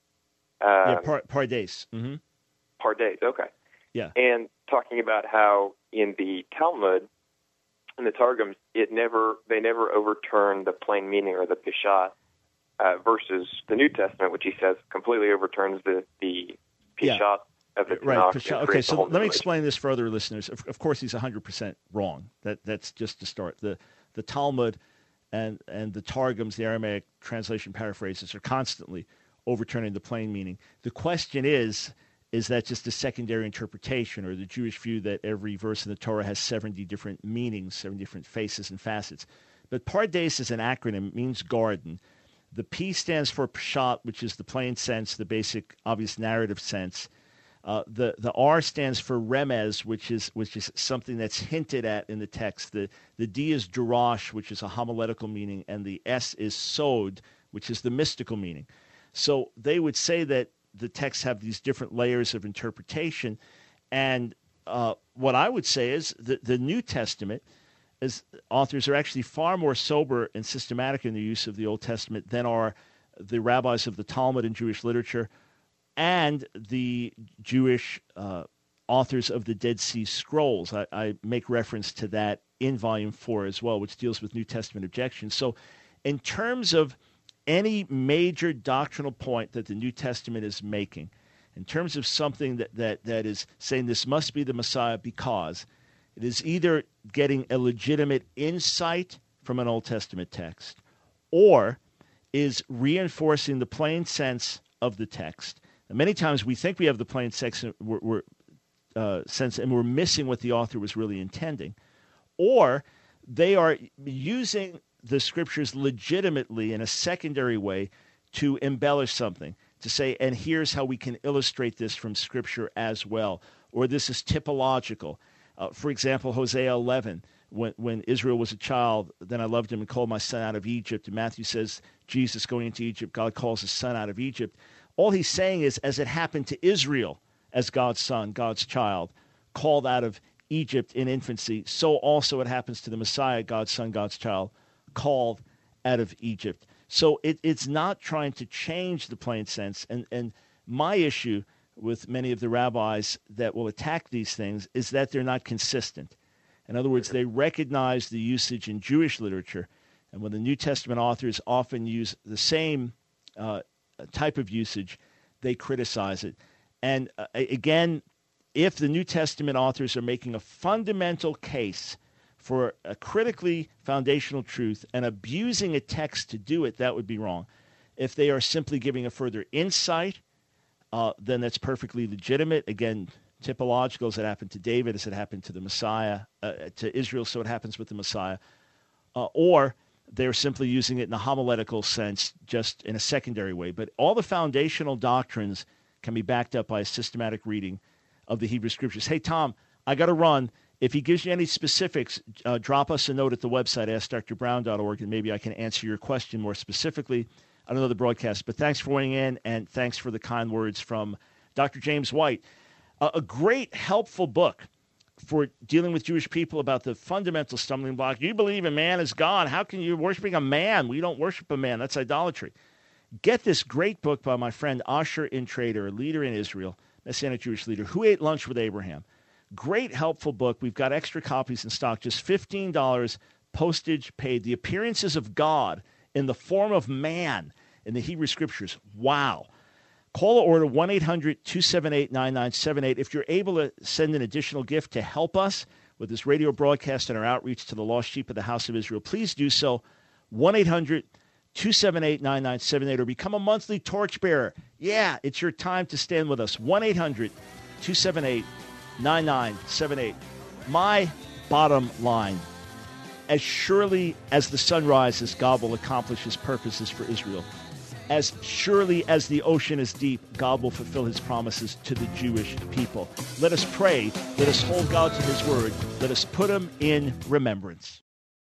Pardes. Mm-hmm. Pardes, okay. Yeah. And talking about how in the Talmud, in the Targums, they never overturn the plain meaning or the Peshat versus the New Testament, which he says completely overturns the Peshat of the Tanakh. Right, Peshat. Okay, so let me explain this for other listeners. Of course, he's 100% wrong. That's just to start. The Talmud and the Targums, the Aramaic translation paraphrases, are constantly overturning the plain meaning. The question is that just a secondary interpretation, or the Jewish view that every verse in the Torah has 70 different meanings, 70 different faces and facets? But Pardes is an acronym. It means garden. The P stands for Peshat, which is the plain sense, the basic, obvious narrative sense. The R stands for Remez, which is something that's hinted at in the text. The D is Darash, which is a homiletical meaning, and the S is Sod, which is the mystical meaning. So they would say that the texts have these different layers of interpretation, and what I would say is that the New Testament, as authors are actually far more sober and systematic in the use of the Old Testament than are the rabbis of the Talmud and Jewish literature, and the Jewish authors of the Dead Sea Scrolls. I make reference to that in Volume 4 as well, which deals with New Testament objections. So in terms of any major doctrinal point that the New Testament is making, in terms of something that is saying this must be the Messiah because it is either getting a legitimate insight from an Old Testament text or is reinforcing the plain sense of the text. And many times we think we have the plain sense and we're missing what the author was really intending. Or they are using the scriptures legitimately in a secondary way to embellish something, to say, and here's how we can illustrate this from scripture as well, or this is typological. For example, Hosea 11, when Israel was a child, then I loved him and called my son out of Egypt. And Matthew says, Jesus going into Egypt, God calls his son out of Egypt. All he's saying is, as it happened to Israel as God's son, God's child, called out of Egypt in infancy, so also it happens to the Messiah, God's son, God's child, called out of Egypt. So it's not trying to change the plain sense. And my issue with many of the rabbis that will attack these things is that they're not consistent. In other words, they recognize the usage in Jewish literature, and when the New Testament authors often use the same type of usage, they criticize it. And again, if the New Testament authors are making a fundamental case for a critically foundational truth and abusing a text to do it, that would be wrong. If they are simply giving a further insight, then that's perfectly legitimate. Again, typological, as it happened to David, as it happened to the Messiah, to Israel, so it happens with the Messiah. Or they're simply using it in a homiletical sense, just in a secondary way. But all the foundational doctrines can be backed up by a systematic reading of the Hebrew Scriptures. Hey, Tom, I got to run. If he gives you any specifics, drop us a note at the website, askdrbrown.org, and maybe I can answer your question more specifically on another broadcast. But thanks for weighing in, and thanks for the kind words from Dr. James White. A great, helpful book for dealing with Jewish people about the fundamental stumbling block. You believe a man is God. How can you worshiping a man? We don't worship a man. That's idolatry. Get this great book by my friend Asher Intrater, a leader in Israel, Messianic Jewish leader, Who Ate Lunch with Abraham. Great, helpful book. We've got extra copies in stock, just $15, postage paid. The appearances of God in the form of man in the Hebrew Scriptures. Wow. Call or order 1-800-278-9978. If you're able to send an additional gift to help us with this radio broadcast and our outreach to the lost sheep of the house of Israel, please do so. 1-800-278-9978 or become a monthly torchbearer. Yeah, it's your time to stand with us. 1-800-278-9978. My bottom line, as surely as the sun rises, God will accomplish his purposes for Israel. As surely as the ocean is deep, God will fulfill his promises to the Jewish people. Let us pray. Let us hold God to his word. Let us put him in remembrance.